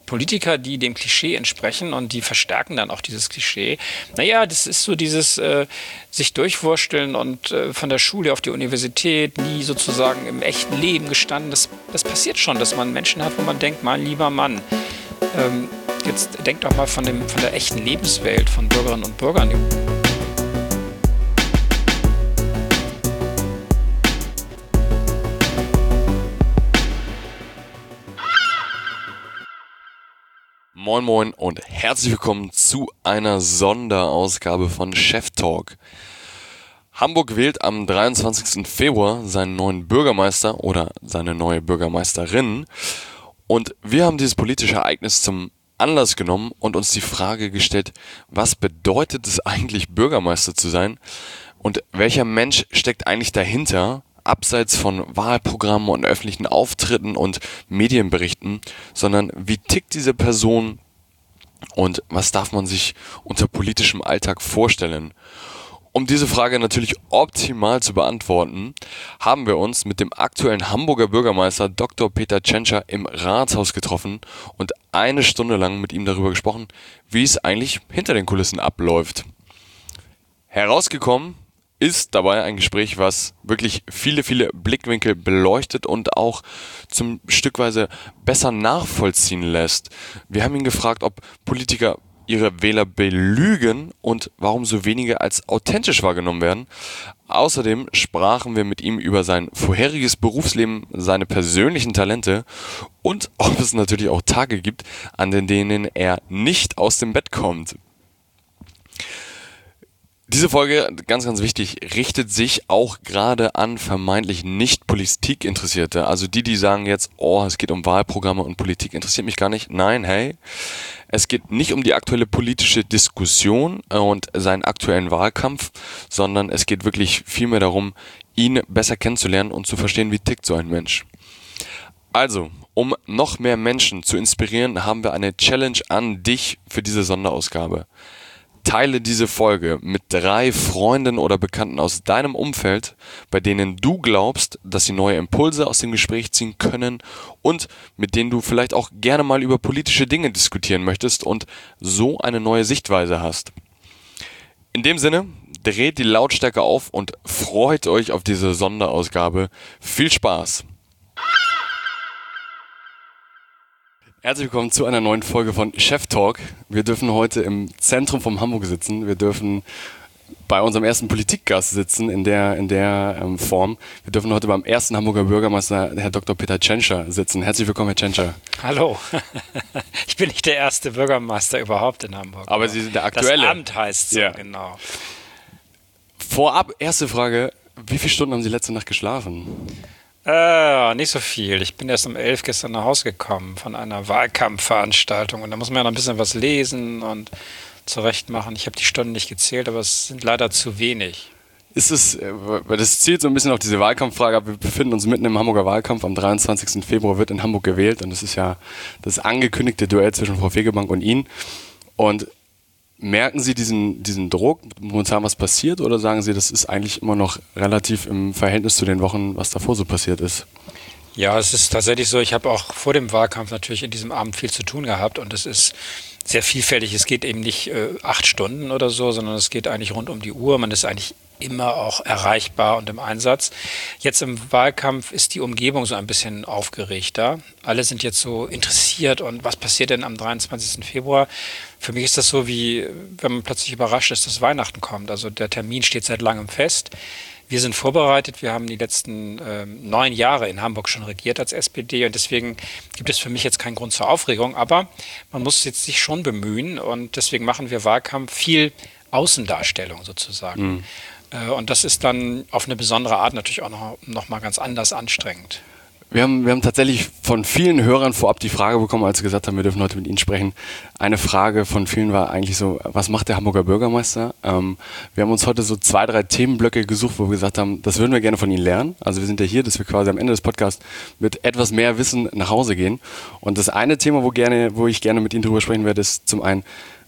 Politiker, die dem Klischee entsprechen und die verstärken dann auch dieses Klischee. Naja, das ist so dieses sich durchwursteln und von der Schule auf die Universität, nie sozusagen im echten Leben gestanden. Das passiert schon, dass man Menschen hat, wo man denkt, mein lieber Mann, jetzt denkt doch mal von der echten Lebenswelt von Bürgerinnen und Bürgern. Moin Moin und herzlich willkommen zu einer Sonderausgabe von Chef Talk. Hamburg wählt am 23. Februar seinen neuen Bürgermeister oder seine neue Bürgermeisterin. Und wir haben dieses politische Ereignis zum Anlass genommen und uns die Frage gestellt, was bedeutet es eigentlich, Bürgermeister zu sein? Und welcher Mensch steckt eigentlich dahinter, abseits von Wahlprogrammen und öffentlichen Auftritten und Medienberichten, sondern wie tickt diese Person und was darf man sich unter politischem Alltag vorstellen? Um diese Frage natürlich optimal zu beantworten, haben wir uns mit dem aktuellen Hamburger Bürgermeister Dr. Peter Tschentscher im Rathaus getroffen und eine Stunde lang mit ihm darüber gesprochen, wie es eigentlich hinter den Kulissen abläuft. Herausgekommen ist dabei ein Gespräch, was wirklich viele Blickwinkel beleuchtet und auch zum Stückweise besser nachvollziehen lässt. Wir haben ihn gefragt, ob Politiker ihre Wähler belügen und warum so wenige als authentisch wahrgenommen werden. Außerdem sprachen wir mit ihm über sein vorheriges Berufsleben, seine persönlichen Talente und ob es natürlich auch Tage gibt, an denen er nicht aus dem Bett kommt. Diese Folge, ganz wichtig, richtet sich auch gerade an vermeintlich nicht Politikinteressierte. Also die sagen jetzt, es geht um Wahlprogramme und Politik interessiert mich gar nicht. Nein, hey, es geht nicht um die aktuelle politische Diskussion und seinen aktuellen Wahlkampf, sondern es geht wirklich vielmehr darum, ihn besser kennenzulernen und zu verstehen, wie tickt so ein Mensch. Also, um noch mehr Menschen zu inspirieren, haben wir eine Challenge an dich für diese Sonderausgabe. Teile diese Folge mit 3 Freunden oder Bekannten aus deinem Umfeld, bei denen du glaubst, dass sie neue Impulse aus dem Gespräch ziehen können und mit denen du vielleicht auch gerne mal über politische Dinge diskutieren möchtest und so eine neue Sichtweise hast. In dem Sinne, dreht die Lautstärke auf und freut euch auf diese Sonderausgabe. Viel Spaß! Herzlich willkommen zu einer neuen Folge von Chef Talk. Wir dürfen heute im Zentrum von Hamburg sitzen. Wir dürfen bei unserem ersten Politikgast sitzen in der Form. Wir dürfen heute beim ersten Hamburger Bürgermeister, Herr Dr. Peter Tschentscher, sitzen. Herzlich willkommen, Herr Tschentscher. Hallo. Ich bin nicht der erste Bürgermeister überhaupt in Hamburg. Aber Sie sind der aktuelle. Das Amt heißt so, ja. Genau. Vorab, erste Frage. Wie viele Stunden haben Sie letzte Nacht geschlafen? Nicht so viel. Ich bin erst um 11 gestern nach Hause gekommen von einer Wahlkampfveranstaltung und da muss man ja noch ein bisschen was lesen und zurechtmachen. Ich habe die Stunden nicht gezählt, aber es sind leider zu wenig. Ist es, weil das zielt so ein bisschen auf diese Wahlkampffrage ab. Wir befinden uns mitten im Hamburger Wahlkampf. Am 23. Februar wird in Hamburg gewählt und das ist ja das angekündigte Duell zwischen Frau Fegebank und Ihnen. Und merken Sie diesen Druck, momentan was passiert, oder sagen Sie, das ist eigentlich immer noch relativ im Verhältnis zu den Wochen, was davor so passiert ist? Ja, es ist tatsächlich so. Ich habe auch vor dem Wahlkampf natürlich in diesem Abend viel zu tun gehabt und es ist sehr vielfältig. Es geht eben nicht 8 Stunden oder so, sondern es geht eigentlich rund um die Uhr. Man ist eigentlich immer auch erreichbar und im Einsatz. Jetzt im Wahlkampf ist die Umgebung so ein bisschen aufgeregter. Alle sind jetzt so interessiert und was passiert denn am 23. Februar? Für mich ist das so, wie wenn man plötzlich überrascht ist, dass Weihnachten kommt. Also der Termin steht seit langem fest. Wir sind vorbereitet. Wir haben die letzten 9 Jahre in Hamburg schon regiert als SPD und deswegen gibt es für mich jetzt keinen Grund zur Aufregung. Aber man muss jetzt sich schon bemühen und deswegen machen wir Wahlkampf viel Außendarstellung sozusagen. Mhm. Und das ist dann auf eine besondere Art natürlich auch noch mal ganz anders anstrengend. Wir haben tatsächlich von vielen Hörern vorab die Frage bekommen, als sie gesagt haben, wir dürfen heute mit Ihnen sprechen. Eine Frage von vielen war eigentlich so, was macht der Hamburger Bürgermeister? Wir haben uns heute so 2, 3 Themenblöcke gesucht, wo wir gesagt haben, das würden wir gerne von Ihnen lernen. Also wir sind ja hier, dass wir quasi am Ende des Podcasts mit etwas mehr Wissen nach Hause gehen. Und das eine Thema, wo ich gerne mit Ihnen drüber sprechen werde, ist zum einen,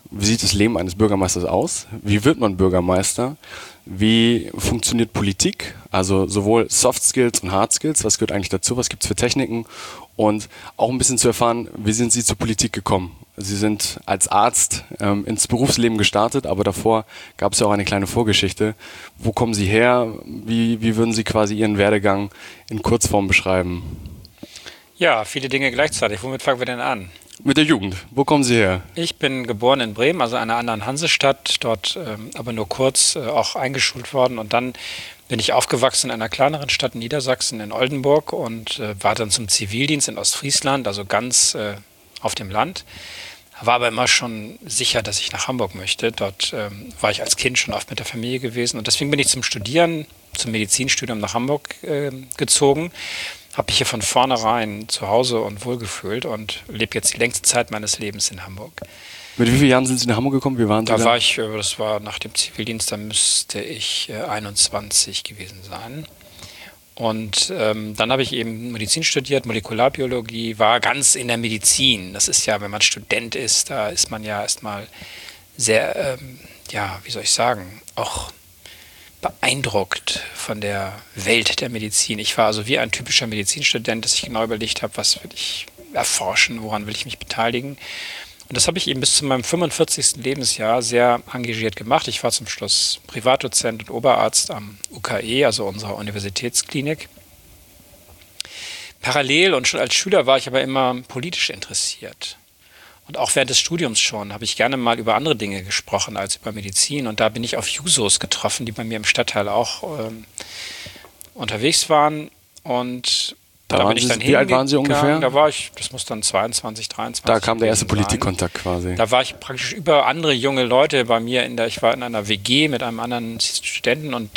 wie sieht das Leben eines Bürgermeisters aus? Wie wird man Bürgermeister? Wie funktioniert Politik? Also sowohl Soft Skills und Hard Skills, was gehört eigentlich dazu? Was gibt es für Techniken? Und auch ein bisschen zu erfahren, wie sind Sie zur Politik gekommen? Sie sind als Arzt ins Berufsleben gestartet, aber davor gab es ja auch eine kleine Vorgeschichte. Wo kommen Sie her? Wie würden Sie quasi Ihren Werdegang in Kurzform beschreiben? Ja, viele Dinge gleichzeitig. Womit fangen wir denn an? Mit der Jugend. Wo kommen Sie her? Ich bin geboren in Bremen, also einer anderen Hansestadt, dort aber nur kurz auch eingeschult worden. Und dann bin ich aufgewachsen in einer kleineren Stadt in Niedersachsen, in Oldenburg, und war dann zum Zivildienst in Ostfriesland, also ganz auf dem Land. War aber immer schon sicher, dass ich nach Hamburg möchte. Dort war ich als Kind schon oft mit der Familie gewesen. Und deswegen bin ich zum Studieren, zum Medizinstudium nach Hamburg gezogen. Habe mich hier von vornherein zu Hause und wohlgefühlt und lebe jetzt die längste Zeit meines Lebens in Hamburg. Mit wie vielen Jahren sind Sie nach Hamburg gekommen? Wie waren Sie da? Das war nach dem Zivildienst, da müsste ich 21 gewesen sein. Und dann habe ich eben Medizin studiert, Molekularbiologie, war ganz in der Medizin. Das ist ja, wenn man Student ist, da ist man ja erstmal sehr, wie soll ich sagen, auch beeindruckt von der Welt der Medizin. Ich war also wie ein typischer Medizinstudent, dass ich genau überlegt habe, was will ich erforschen, woran will ich mich beteiligen. Und das habe ich eben bis zu meinem 45. Lebensjahr sehr engagiert gemacht. Ich war zum Schluss Privatdozent und Oberarzt am UKE, also unserer Universitätsklinik. Parallel und schon als Schüler war ich aber immer politisch interessiert. Und auch während des Studiums schon habe ich gerne mal über andere Dinge gesprochen als über Medizin. Und da bin ich auf Jusos getroffen, die bei mir im Stadtteil auch unterwegs waren. Und da bin ich dann Wie alt waren Sie ungefähr? Da war ich, das muss dann 22, 23 Da kam der erste sein. Politikkontakt quasi. Da war ich praktisch über andere junge Leute bei mir. Ich war in einer WG mit einem anderen Studenten und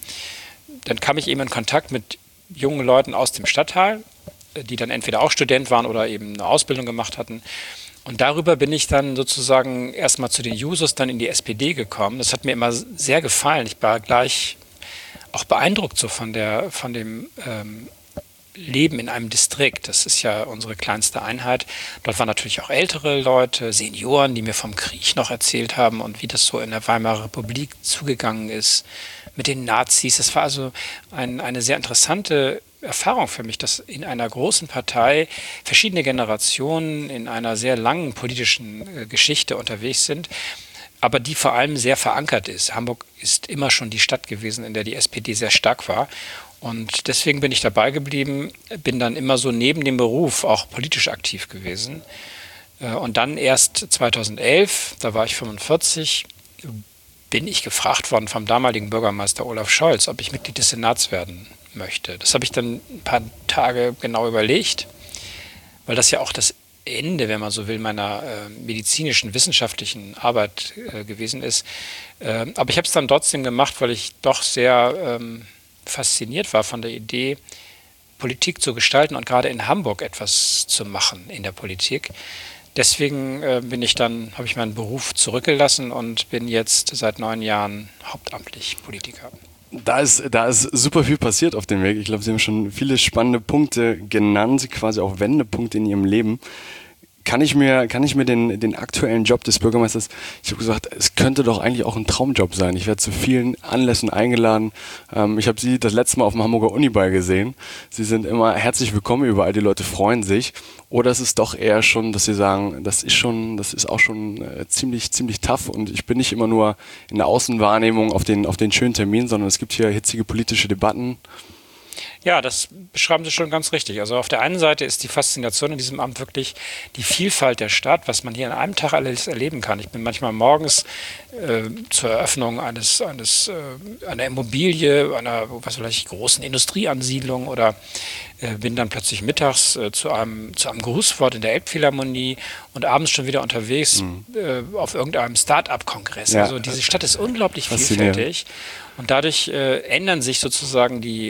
dann kam ich eben in Kontakt mit jungen Leuten aus dem Stadtteil, die dann entweder auch Student waren oder eben eine Ausbildung gemacht hatten. Und darüber bin ich dann sozusagen erstmal zu den Jusos, dann in die SPD gekommen. Das hat mir immer sehr gefallen. Ich war gleich auch beeindruckt so von dem Leben in einem Distrikt. Das ist ja unsere kleinste Einheit. Dort waren natürlich auch ältere Leute, Senioren, die mir vom Krieg noch erzählt haben und wie das so in der Weimarer Republik zugegangen ist mit den Nazis. Das war also eine sehr interessante Erfahrung für mich, dass in einer großen Partei verschiedene Generationen in einer sehr langen politischen Geschichte unterwegs sind, aber die vor allem sehr verankert ist. Hamburg ist immer schon die Stadt gewesen, in der die SPD sehr stark war. Und deswegen bin ich dabei geblieben, bin dann immer so neben dem Beruf auch politisch aktiv gewesen. Und dann erst 2011, da war ich 45, bin ich gefragt worden vom damaligen Bürgermeister Olaf Scholz, ob ich Mitglied des Senats werden möchte. Das habe ich dann ein paar Tage genau überlegt, weil das ja auch das Ende, wenn man so will, meiner medizinischen, wissenschaftlichen Arbeit gewesen ist. Aber ich habe es dann trotzdem gemacht, weil ich doch sehr fasziniert war von der Idee, Politik zu gestalten und gerade in Hamburg etwas zu machen in der Politik. Deswegen habe ich meinen Beruf zurückgelassen und bin jetzt seit 9 Jahren hauptamtlich Politiker. Da ist super viel passiert auf dem Weg. Ich glaube, Sie haben schon viele spannende Punkte genannt, quasi auch Wendepunkte in Ihrem Leben. Kann ich mir den aktuellen Job des Bürgermeisters, ich habe gesagt, es könnte doch eigentlich auch ein Traumjob sein. Ich werde zu vielen Anlässen eingeladen. Ich habe Sie das letzte Mal auf dem Hamburger Uniball gesehen. Sie sind immer herzlich willkommen überall, die Leute freuen sich. Oder ist es doch eher schon, dass Sie sagen, das ist auch schon ziemlich tough und ich bin nicht immer nur in der Außenwahrnehmung auf den schönen Terminen, sondern es gibt hier hitzige politische Debatten. Ja, das beschreiben Sie schon ganz richtig. Also auf der einen Seite ist die Faszination in diesem Amt wirklich die Vielfalt der Stadt, was man hier an einem Tag alles erleben kann. Ich bin manchmal morgens zur Eröffnung einer Immobilie, einer großen Industrieansiedlung oder bin dann plötzlich mittags zu einem Grußwort in der Elbphilharmonie und abends schon wieder unterwegs auf irgendeinem Start-up-Kongress. Ja. Also diese Stadt ist unglaublich vielfältig und dadurch ändern sich sozusagen die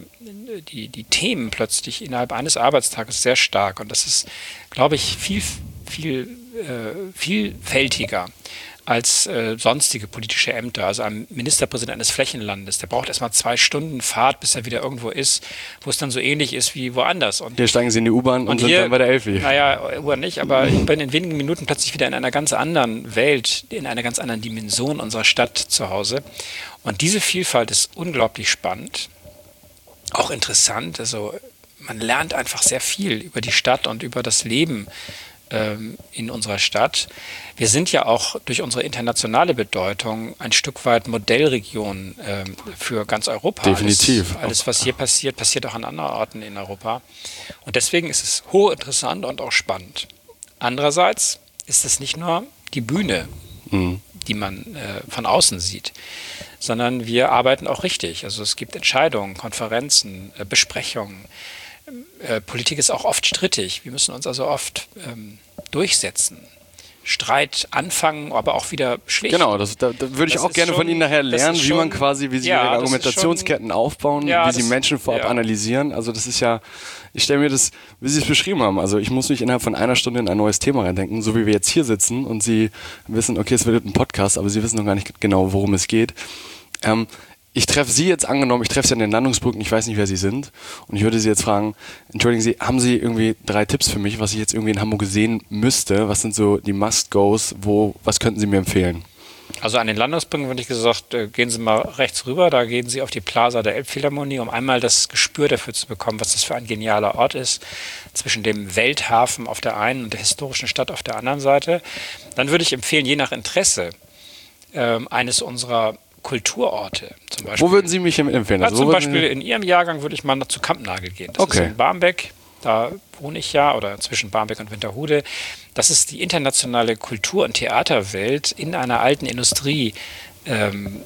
Themen plötzlich innerhalb eines Arbeitstages sehr stark und das ist, glaube ich, viel vielfältiger als sonstige politische Ämter. Also ein Ministerpräsident eines Flächenlandes, der braucht erstmal 2 Stunden Fahrt, bis er wieder irgendwo ist, wo es dann so ähnlich ist wie woanders. Und hier steigen Sie in die U-Bahn und sind dann bei der Elfi. Naja, U-Bahn nicht, aber ich bin in wenigen Minuten plötzlich wieder in einer ganz anderen Welt, in einer ganz anderen Dimension unserer Stadt zu Hause. Und diese Vielfalt ist unglaublich spannend, auch interessant. Also man lernt einfach sehr viel über die Stadt und über das Leben in unserer Stadt. Wir sind ja auch durch unsere internationale Bedeutung ein Stück weit Modellregion für ganz Europa. Definitiv. Alles, was hier passiert, passiert auch an anderen Orten in Europa. Und deswegen ist es hochinteressant und auch spannend. Andererseits ist es nicht nur die Bühne, die man von außen sieht, sondern wir arbeiten auch richtig. Also es gibt Entscheidungen, Konferenzen, Besprechungen. Politik ist auch oft strittig. Wir müssen uns also oft durchsetzen. Streit anfangen, aber auch wieder schlichten. Genau, da würde ich auch gerne von Ihnen nachher lernen, wie Sie Ihre Argumentationsketten aufbauen, wie Sie Menschen vorab analysieren. Also das ist ja, ich stelle mir das, wie Sie es beschrieben haben, also ich muss mich innerhalb von einer Stunde in ein neues Thema reindenken, so wie wir jetzt hier sitzen und Sie wissen, okay, es wird ein Podcast, aber Sie wissen noch gar nicht genau, worum es geht. Ich treffe Sie jetzt angenommen, ich treffe Sie an den Landungsbrücken, ich weiß nicht, wer Sie sind. Und ich würde Sie jetzt fragen, entschuldigen Sie, haben Sie irgendwie 3 Tipps für mich, was ich jetzt irgendwie in Hamburg sehen müsste? Was sind so die Must-Gos? Was könnten Sie mir empfehlen? Also an den Landungsbrücken würde ich gesagt, gehen Sie mal rechts rüber, da gehen Sie auf die Plaza der Elbphilharmonie, um einmal das Gespür dafür zu bekommen, was das für ein genialer Ort ist, zwischen dem Welthafen auf der einen und der historischen Stadt auf der anderen Seite. Dann würde ich empfehlen, je nach Interesse, eines unserer Kulturorte. Zum Beispiel. Wo würden Sie mich empfehlen? Also zum Beispiel in Ihrem Jahrgang würde ich mal zu Kampnagel gehen. Das ist in Barmbek, da wohne ich ja, oder zwischen Barmbek und Winterhude. Das ist die internationale Kultur- und Theaterwelt in einer alten ein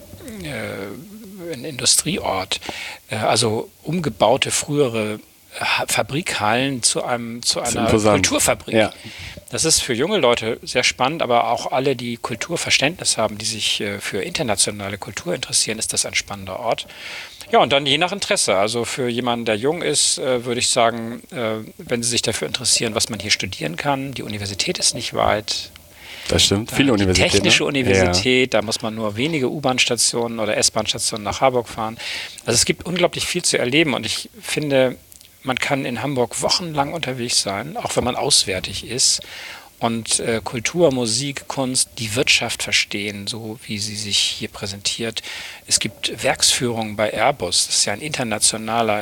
Industrieort. Also umgebaute frühere Fabrikhallen zu einer Kulturfabrik. Ja. Das ist für junge Leute sehr spannend, aber auch alle, die Kulturverständnis haben, die sich für internationale Kultur interessieren, ist das ein spannender Ort. Ja, und dann je nach Interesse. Also für jemanden, der jung ist, würde ich sagen, wenn Sie sich dafür interessieren, was man hier studieren kann, die Universität ist nicht weit. Das stimmt, viele Universitäten. Die Technische Universität, da muss man nur wenige U-Bahn-Stationen oder S-Bahn-Stationen nach Harburg fahren. Also es gibt unglaublich viel zu erleben und ich finde, man kann in Hamburg wochenlang unterwegs sein, auch wenn man auswärtig ist und Kultur, Musik, Kunst, die Wirtschaft verstehen, so wie sie sich hier präsentiert. Es gibt Werksführungen bei Airbus, das ist ja ein internationaler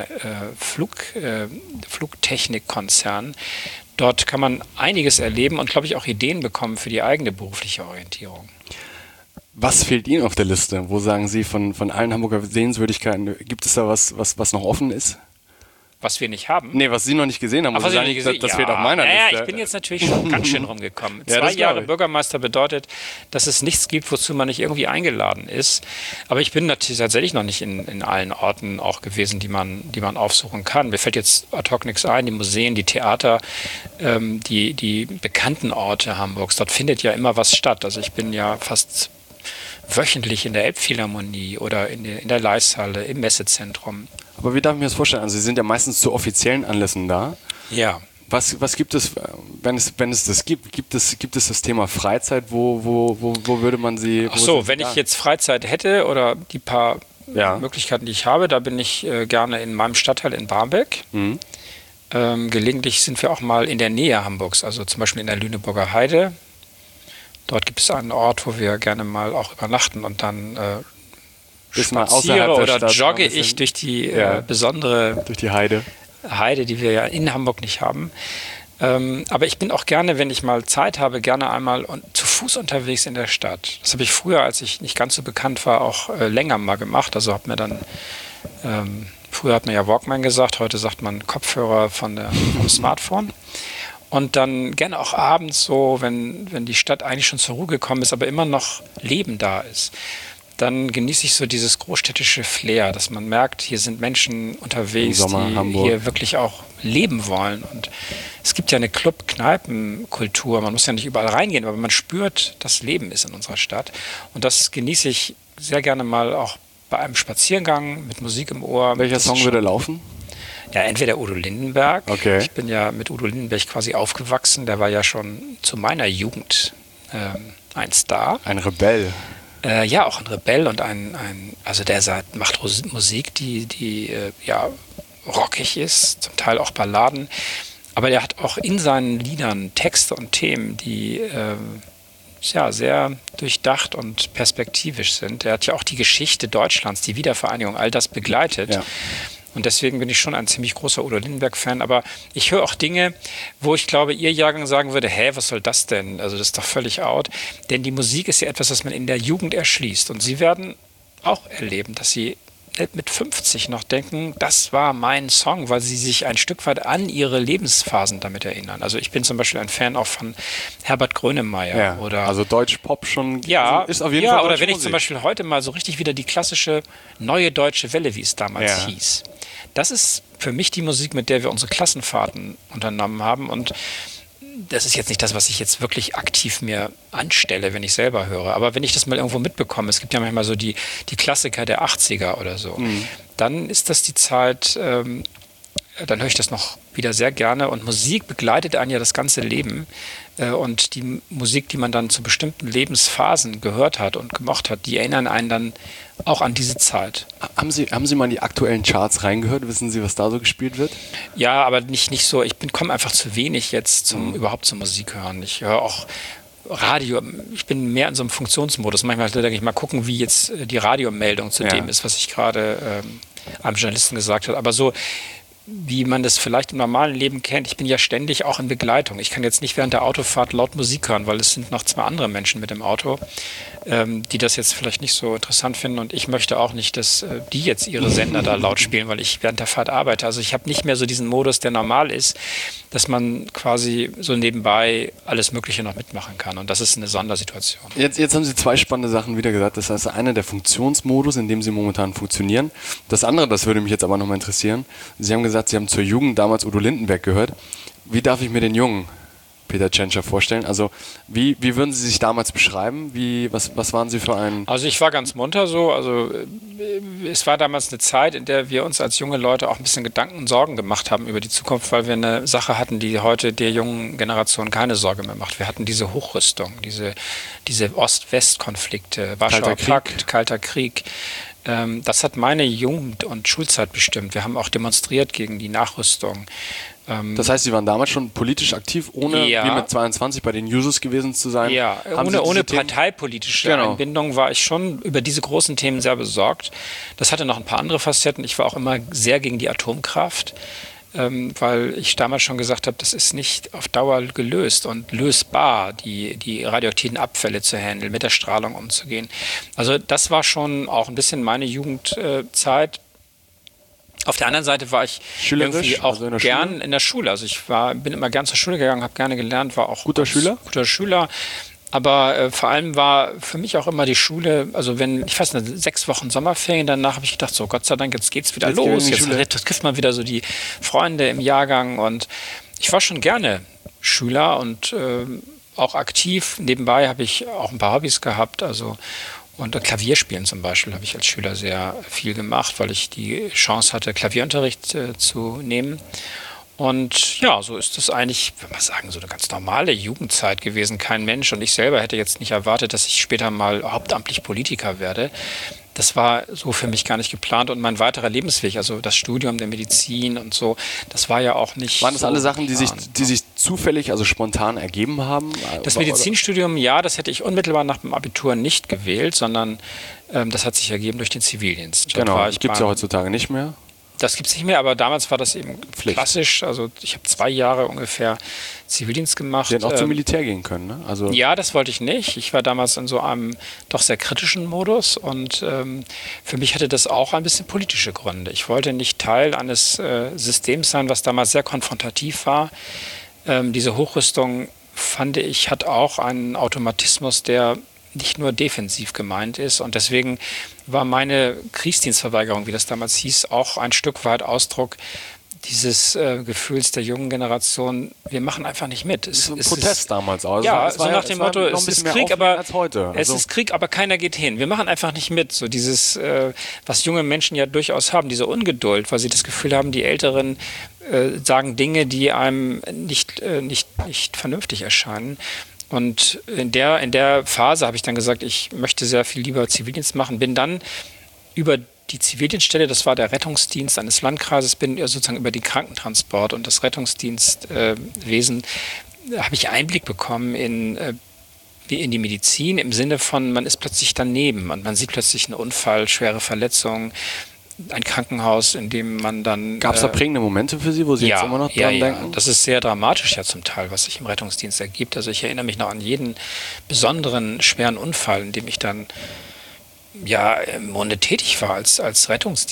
Flugtechnikkonzern. Dort kann man einiges erleben und, glaube ich, auch Ideen bekommen für die eigene berufliche Orientierung. Was fehlt Ihnen auf der Liste? Wo sagen Sie von allen Hamburger Sehenswürdigkeiten, gibt es da was noch offen ist? Was wir nicht haben? Nee, was Sie noch nicht gesehen haben. Was ich noch nicht gesehen? Das fehlt auf meiner Liste. Ich bin jetzt natürlich schon ganz schön rumgekommen. 2 Jahre Bürgermeister bedeutet, dass es nichts gibt, wozu man nicht irgendwie eingeladen ist. Aber ich bin natürlich tatsächlich noch nicht in allen Orten auch gewesen, die man aufsuchen kann. Mir fällt jetzt ad hoc nichts ein. Die Museen, die Theater, die bekannten Orte Hamburgs. Dort findet ja immer was statt. Also ich bin ja fast wöchentlich in der Elbphilharmonie oder in der Leishalle, im Messezentrum. Aber wie darf ich mir das vorstellen? Also Sie sind ja meistens zu offiziellen Anlässen da. Ja. Was gibt es, wenn es das gibt? Gibt es das Thema Freizeit? Wo würde man Sie... Ach so, wenn ich jetzt Freizeit hätte oder die paar Möglichkeiten, die ich habe, da bin ich gerne in meinem Stadtteil in Barmbek. Mhm. Gelegentlich sind wir auch mal in der Nähe Hamburgs, also zum Beispiel in der Lüneburger Heide. Dort gibt es einen Ort, wo wir gerne mal auch übernachten und dann spaziere oder jogge ich durch die besondere durch die Heide, die wir ja in Hamburg nicht haben. Aber ich bin auch gerne, wenn ich mal Zeit habe, gerne einmal zu Fuß unterwegs in der Stadt. Das habe ich früher, als ich nicht ganz so bekannt war, auch länger mal gemacht. Also habe mir dann, früher hat man ja Walkman gesagt, heute sagt man Kopfhörer vom Smartphone. Und dann gerne auch abends so, wenn die Stadt eigentlich schon zur Ruhe gekommen ist, aber immer noch Leben da ist. Dann genieße ich so dieses großstädtische Flair, dass man merkt, hier sind Menschen unterwegs, die Hamburg hier wirklich auch leben wollen. Und es gibt ja eine Club-Kneipen-Kultur, man muss ja nicht überall reingehen, aber man spürt, dass Leben ist in unserer Stadt. Und das genieße ich sehr gerne mal auch bei einem Spaziergang mit Musik im Ohr. Welcher Song würde laufen? Ja, entweder Udo Lindenberg. Okay. Ich bin ja mit Udo Lindenberg quasi aufgewachsen, der war ja schon zu meiner Jugend ein Star. Ein Rebell. Ja, auch ein Rebell und also der macht Musik, die rockig ist, zum Teil auch Balladen. Aber der hat auch in seinen Liedern Texte und Themen, die sehr durchdacht und perspektivisch sind. Er hat ja auch die Geschichte Deutschlands, die Wiedervereinigung, all das begleitet. Ja. Und deswegen bin ich schon ein ziemlich großer Udo Lindenberg-Fan. Aber ich höre auch Dinge, wo ich glaube, Ihr Jahrgang sagen würde, was soll das denn? Also das ist doch völlig out. Denn die Musik ist ja etwas, was man in der Jugend erschließt. Und Sie werden auch erleben, dass Sie mit 50 noch denken, das war mein Song, weil sie sich ein Stück weit an ihre Lebensphasen damit erinnern. Also ich bin zum Beispiel ein Fan auch von Herbert Grönemeyer. Ja, oder also Deutsch-Pop schon, ja, also ist auf jeden Fall oder wenn Musik. Ich zum Beispiel heute mal so richtig wieder die klassische neue deutsche Welle, wie es damals hieß. Das ist für mich die Musik, mit der wir unsere Klassenfahrten unternommen haben, und das ist jetzt nicht das, was ich jetzt wirklich aktiv mir anstelle, wenn ich selber höre. Aber wenn ich das mal irgendwo mitbekomme, es gibt ja manchmal so die Klassiker der 80er oder so, dann ist das die Zeit, dann höre ich das noch wieder sehr gerne. Und Musik begleitet einen ja das ganze Leben. Und die Musik, die man dann zu bestimmten Lebensphasen gehört hat und gemocht hat, die erinnern einen dann auch an diese Zeit. Haben Sie mal in die aktuellen Charts reingehört? Wissen Sie, was da so gespielt wird? Ja, aber nicht so. Ich komme einfach zu wenig jetzt überhaupt zum Musik hören. Ich höre auch Radio. Ich bin mehr in so einem Funktionsmodus. Manchmal denke ich mal gucken, wie jetzt die Radiomeldung zu dem ist, was ich gerade einem Journalisten gesagt habe. Aber so, wie man das vielleicht im normalen Leben kennt. Ich bin ja ständig auch in Begleitung. Ich kann jetzt nicht während der Autofahrt laut Musik hören, weil es sind noch 2 andere Menschen mit dem Auto, die das jetzt vielleicht nicht so interessant finden. Und ich möchte auch nicht, dass die jetzt ihre Sender da laut spielen, weil ich während der Fahrt arbeite. Also ich habe nicht mehr so diesen Modus, der normal ist, dass man quasi so nebenbei alles Mögliche noch mitmachen kann. Und das ist eine Sondersituation. Jetzt haben Sie 2 spannende Sachen wieder gesagt. Das heißt, einer der Funktionsmodus, in dem Sie momentan funktionieren. Das andere, das würde mich jetzt aber nochmal interessieren. Sie haben gesagt, Sie haben zur Jugend damals Udo Lindenberg gehört. Wie darf ich mir den jungen Peter Tschentscher vorstellen? Also wie würden Sie sich damals beschreiben? Was waren Sie für ein... Also ich war ganz munter so. Also es war damals eine Zeit, in der wir uns als junge Leute auch ein bisschen Gedanken und Sorgen gemacht haben über die Zukunft, weil wir eine Sache hatten, die heute der jungen Generation keine Sorge mehr macht. Wir hatten diese Hochrüstung, diese Ost-West-Konflikte, Warschauer Pakt, Kalter Krieg. Das hat meine Jugend- und Schulzeit bestimmt. Wir haben auch demonstriert gegen die Nachrüstung. Das heißt, Sie waren damals schon politisch aktiv, ohne wie mit 22 bei den Jusos gewesen zu sein? Ja, ohne parteipolitische Einbindung war ich schon über diese großen Themen sehr besorgt. Das hatte noch ein paar andere Facetten. Ich war auch immer sehr gegen die Atomkraft, weil ich damals schon gesagt habe, das ist nicht auf Dauer gelöst und lösbar, die radioaktiven Abfälle zu handeln, mit der Strahlung umzugehen. Also das war schon auch ein bisschen meine Jugendzeit. Auf der anderen Seite war ich irgendwie auch gern in der Schule. Also ich bin immer gern zur Schule gegangen, habe gerne gelernt, war auch guter Schüler. Aber vor allem war für mich auch immer die Schule, also wenn, ich weiß nicht, 6 Wochen Sommerferien, danach habe ich gedacht, so Gott sei Dank, jetzt geht's wieder los. Jetzt trifft man wieder so die Freunde im Jahrgang. Und ich war schon gerne Schüler und auch aktiv. Nebenbei habe ich auch ein paar Hobbys gehabt, und Klavierspielen zum Beispiel habe ich als Schüler sehr viel gemacht, weil ich die Chance hatte, Klavierunterricht zu nehmen. Und ja, so ist es eigentlich, wenn man sagen, so eine ganz normale Jugendzeit gewesen. Kein Mensch, und ich selber hätte jetzt nicht erwartet, dass ich später mal hauptamtlich Politiker werde. Das war so für mich gar nicht geplant. Und mein weiterer Lebensweg, also das Studium der Medizin und so, das war ja auch nicht. Waren das alle Sachen, die sich zufällig, also spontan ergeben haben? Das Medizinstudium, ja, das hätte ich unmittelbar nach dem Abitur nicht gewählt, sondern das hat sich ergeben durch den Zivildienst. Genau, das gibt es ja heutzutage nicht mehr. Das gibt es nicht mehr, aber damals war das eben klassisch. Also ich habe 2 Jahre ungefähr Zivildienst gemacht. Sie hätten auch zum Militär gehen können, ne? Also ja, das wollte ich nicht. Ich war damals in so einem doch sehr kritischen Modus, und für mich hatte das auch ein bisschen politische Gründe. Ich wollte nicht Teil eines Systems sein, was damals sehr konfrontativ war. Diese Hochrüstung, fand ich, hat auch einen Automatismus, der nicht nur defensiv gemeint ist. Und deswegen war meine Kriegsdienstverweigerung, wie das damals hieß, auch ein Stück weit Ausdruck dieses Gefühls der jungen Generation, wir machen einfach nicht mit. Es ist Protest damals auch. Ja, so nach dem Motto, es ist Krieg, aber es ist Krieg, aber keiner geht hin. Wir machen einfach nicht mit. So dieses, was junge Menschen ja durchaus haben, diese Ungeduld, weil sie das Gefühl haben, die Älteren sagen Dinge, die einem nicht vernünftig erscheinen. Und in der Phase habe ich dann gesagt, ich möchte sehr viel lieber Zivildienst machen, bin dann über die Zivildienststelle, das war der Rettungsdienst eines Landkreises, bin sozusagen über den Krankentransport und das Rettungsdienstwesen, habe ich Einblick bekommen in die Medizin im Sinne von, man ist plötzlich daneben und man sieht plötzlich einen Unfall, schwere Verletzungen, ein Krankenhaus, in dem man dann... Gab es da prägende Momente für Sie, wo Sie jetzt immer noch dran denken? Ja, das ist sehr dramatisch ja zum Teil, was sich im Rettungsdienst ergibt. Also ich erinnere mich noch an jeden besonderen schweren Unfall, in dem ich dann im Grunde tätig war als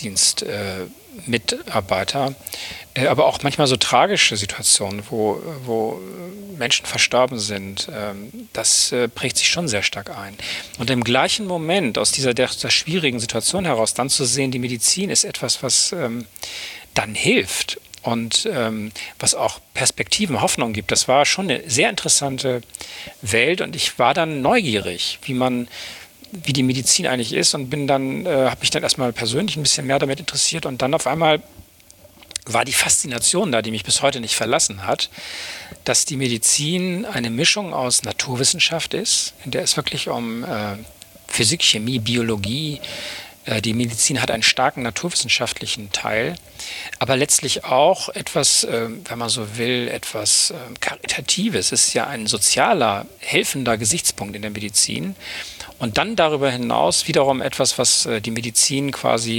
Rettungsdienstmitarbeiter, aber auch manchmal so tragische Situationen, wo Menschen verstorben sind. Das prägt sich schon sehr stark ein. Und im gleichen Moment aus dieser schwierigen Situation heraus dann zu sehen, die Medizin ist etwas, was dann hilft und was auch Perspektiven, Hoffnung gibt. Das war schon eine sehr interessante Welt und ich war dann neugierig, wie die Medizin eigentlich ist und habe mich dann erstmal persönlich ein bisschen mehr damit interessiert und dann auf einmal war die Faszination da, die mich bis heute nicht verlassen hat, dass die Medizin eine Mischung aus Naturwissenschaft ist, in der es wirklich um Physik, Chemie, Biologie, die Medizin hat einen starken naturwissenschaftlichen Teil, aber letztlich auch etwas, wenn man so will, etwas Karitatives. Es ist ja ein sozialer, helfender Gesichtspunkt in der Medizin. Und dann darüber hinaus wiederum etwas, was die Medizin quasi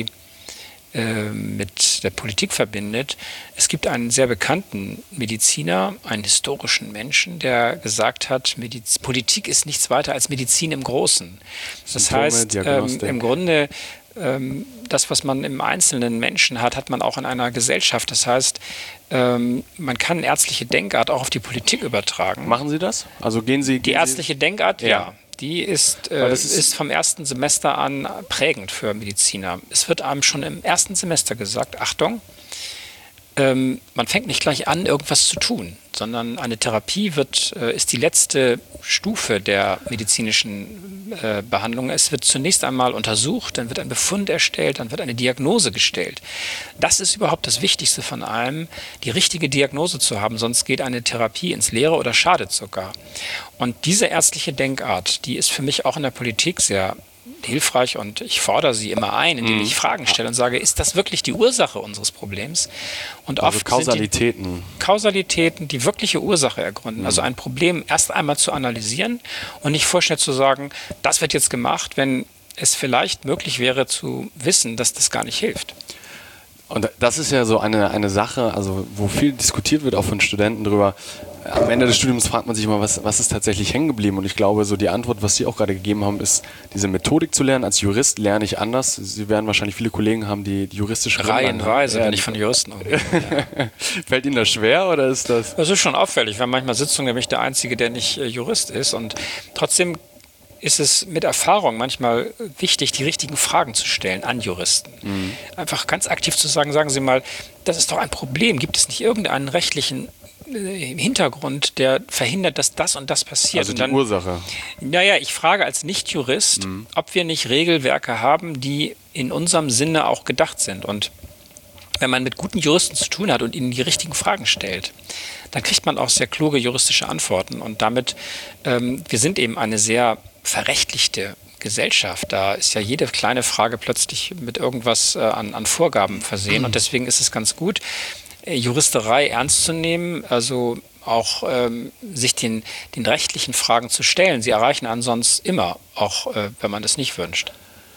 mit der Politik verbindet. Es gibt einen sehr bekannten Mediziner, einen historischen Menschen, der gesagt hat, Politik ist nichts weiter als Medizin im Großen. Das heißt, im Grunde, das, was man im einzelnen Menschen hat, hat man auch in einer Gesellschaft. Das heißt, man kann ärztliche Denkart auch auf die Politik übertragen. Machen Sie das? Also gehen Sie... Die ärztliche Denkart, ja. Die ist vom ersten Semester an prägend für Mediziner. Es wird einem schon im ersten Semester gesagt, Achtung, man fängt nicht gleich an, irgendwas zu tun, sondern eine Therapie ist die letzte Stufe der medizinischen Behandlung. Es wird zunächst einmal untersucht, dann wird ein Befund erstellt, dann wird eine Diagnose gestellt. Das ist überhaupt das Wichtigste von allem, die richtige Diagnose zu haben, sonst geht eine Therapie ins Leere oder schadet sogar. Und diese ärztliche Denkart, die ist für mich auch in der Politik sehr hilfreich und ich fordere sie immer ein, indem ich Fragen stelle und sage, ist das wirklich die Ursache unseres Problems? Und also oft Kausalitäten. Sind die Kausalitäten die wirkliche Ursache ergründen. Also ein Problem erst einmal zu analysieren und nicht vorschnell zu sagen, das wird jetzt gemacht, wenn es vielleicht möglich wäre zu wissen, dass das gar nicht hilft. Und das ist ja so eine Sache, also wo viel diskutiert wird, auch von Studenten drüber. Am Ende des Studiums fragt man sich immer, was ist tatsächlich hängen geblieben? Und ich glaube, so die Antwort, was Sie auch gerade gegeben haben, ist, diese Methodik zu lernen. Als Jurist lerne ich anders. Sie werden wahrscheinlich viele Kollegen haben, die juristische reihenweise, wenn ich von Juristen umgehe. Ja. Fällt Ihnen das schwer oder ist das... Das ist schon auffällig, weil manchmal Sitzungen nämlich der Einzige, der nicht Jurist ist. Und trotzdem ist es mit Erfahrung manchmal wichtig, die richtigen Fragen zu stellen an Juristen. Einfach ganz aktiv zu sagen Sie mal, das ist doch ein Problem. Gibt es nicht irgendeinen rechtlichen Hintergrund, der verhindert, dass das und das passiert? Also die Ursache. Naja, ich frage als Nicht-Jurist, ob wir nicht Regelwerke haben, die in unserem Sinne auch gedacht sind. Und wenn man mit guten Juristen zu tun hat und ihnen die richtigen Fragen stellt, dann kriegt man auch sehr kluge juristische Antworten. Und damit, wir sind eben eine sehr verrechtlichte Gesellschaft. Da ist ja jede kleine Frage plötzlich mit irgendwas an Vorgaben versehen. Und deswegen ist es ganz gut, Juristerei ernst zu nehmen, also auch sich den rechtlichen Fragen zu stellen. Sie erreichen ansonsten immer, auch wenn man das nicht wünscht.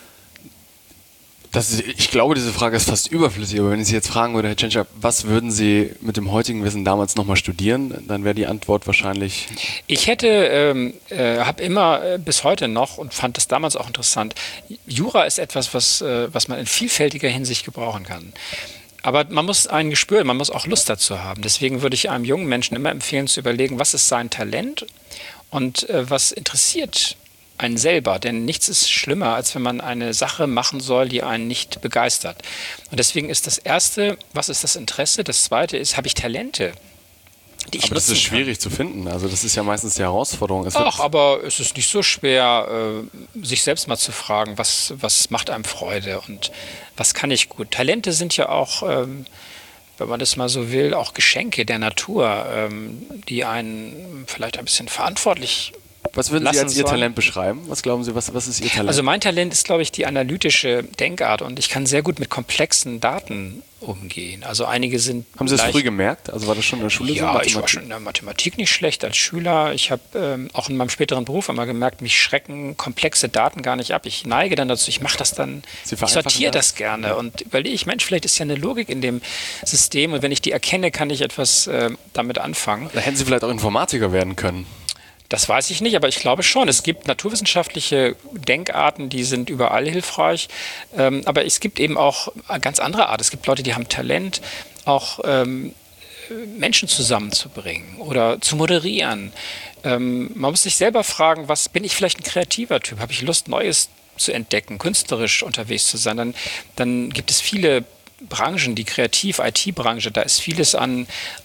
Ich glaube, diese Frage ist fast überflüssig, aber wenn ich Sie jetzt fragen würde, Herr Tschentscher, was würden Sie mit dem heutigen Wissen damals nochmal studieren, dann wäre die Antwort wahrscheinlich... Ich habe immer bis heute noch und fand das damals auch interessant, Jura ist etwas, was man in vielfältiger Hinsicht gebrauchen kann. Aber man muss ein Gespür, man muss auch Lust dazu haben. Deswegen würde ich einem jungen Menschen immer empfehlen, zu überlegen, was ist sein Talent und was interessiert einen selber. Denn nichts ist schlimmer, als wenn man eine Sache machen soll, die einen nicht begeistert. Und deswegen ist das Erste, was ist das Interesse? Das Zweite ist, habe ich Talente, die ich nutzen kann? Aber das ist schwierig zu finden. Also das ist ja meistens die Herausforderung. Aber es ist nicht so schwer, sich selbst mal zu fragen, was macht einem Freude und was kann ich gut. Talente sind ja auch wenn man das mal so will, auch Geschenke der Natur, die einen vielleicht ein bisschen verantwortlich Was würden Sie lassen als Ihr sollen. Talent beschreiben? Was glauben Sie, was ist Ihr Talent? Also mein Talent ist, glaube ich, die analytische Denkart und ich kann sehr gut mit komplexen Daten umgehen. Also einige sind Haben Sie das leicht- früh gemerkt? Also war das schon in der Schule so? Ja, ich war Mathematik? schon in der Mathematik nicht schlecht als Schüler. Ich habe auch in meinem späteren Beruf immer gemerkt, mich schrecken komplexe Daten gar nicht ab. Ich neige dann dazu, ich mache das dann, Sie ich vereinfachen sortiere das? das gerne und überlege ich, Mensch, vielleicht ist ja eine Logik in dem System und wenn ich die erkenne, kann ich etwas damit anfangen. Da hätten Sie vielleicht auch Informatiker werden können. Das weiß ich nicht, aber ich glaube schon. Es gibt naturwissenschaftliche Denkarten, die sind überall hilfreich. Aber es gibt eben auch eine ganz andere Art. Es gibt Leute, die haben Talent, auch Menschen zusammenzubringen oder zu moderieren. Man muss sich selber fragen, bin ich vielleicht ein kreativer Typ? Habe ich Lust, Neues zu entdecken, künstlerisch unterwegs zu sein? Dann gibt es viele Branchen, die Kreativ-IT-Branche, da ist vieles an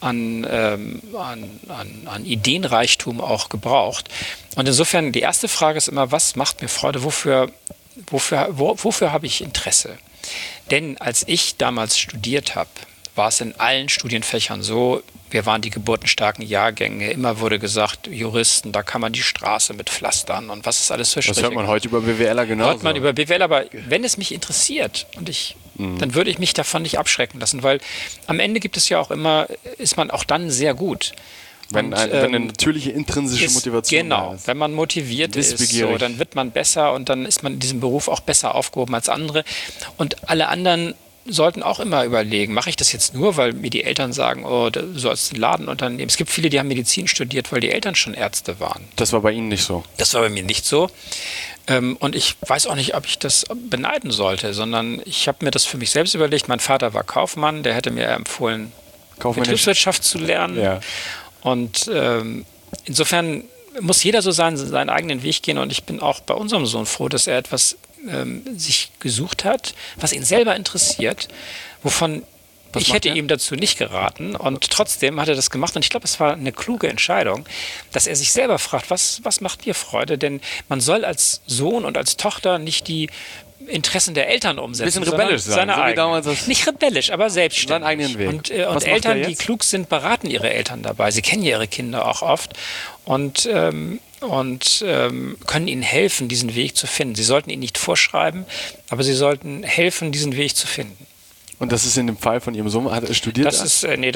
Ideenreichtum auch gebraucht. Und insofern, die erste Frage ist immer, was macht mir Freude? Wofür habe ich Interesse? Denn als ich damals studiert habe, war es in allen Studienfächern so, wir waren die geburtenstarken Jahrgänge, immer wurde gesagt, Juristen, da kann man die Straße mit pflastern und was ist alles für Das Striche. hört man heute über BWLer genauso. Hört man über BWL, aber wenn es mich interessiert dann würde ich mich davon nicht abschrecken lassen, weil am Ende gibt es ja auch immer, ist man auch dann sehr gut. Wenn eine natürliche intrinsische Motivation da Genau, ist. wenn man motiviert ist, Wissbegierig. dann wird man besser und dann ist man in diesem Beruf auch besser aufgehoben als andere. Und alle anderen sollten auch immer überlegen, mache ich das jetzt nur, weil mir die Eltern sagen, oh, du sollst einen Laden unternehmen. Es gibt viele, die haben Medizin studiert, weil die Eltern schon Ärzte waren. Das war bei Ihnen nicht so. Das war bei mir nicht so. Und ich weiß auch nicht, ob ich das beneiden sollte, sondern ich habe mir das für mich selbst überlegt. Mein Vater war Kaufmann, der hätte mir empfohlen, Betriebswirtschaft zu lernen. Ja. Und insofern muss jeder so seinen eigenen Weg gehen. Und ich bin auch bei unserem Sohn froh, dass er etwas sich gesucht hat, was ihn selber interessiert, wovon ich hätte ihm dazu nicht geraten. Und trotzdem hat er das gemacht. Und ich glaube, es war eine kluge Entscheidung, dass er sich selber fragt, was macht dir Freude? Denn man soll als Sohn und als Tochter nicht die Interessen der Eltern umsetzen. Bisschen rebellisch sein, seine so wie damals das- Nicht rebellisch, aber selbstständig. Seinen eigenen Weg. Und Was macht Eltern, er die jetzt? klug sind, beraten ihre Eltern dabei. Sie kennen ja ihre Kinder auch oft und können ihnen helfen, diesen Weg zu finden. Sie sollten ihn nicht vorschreiben, aber sie sollten helfen, diesen Weg zu finden. Und das ist in dem Fall von Ihrem Sohn, hat er studiert? Das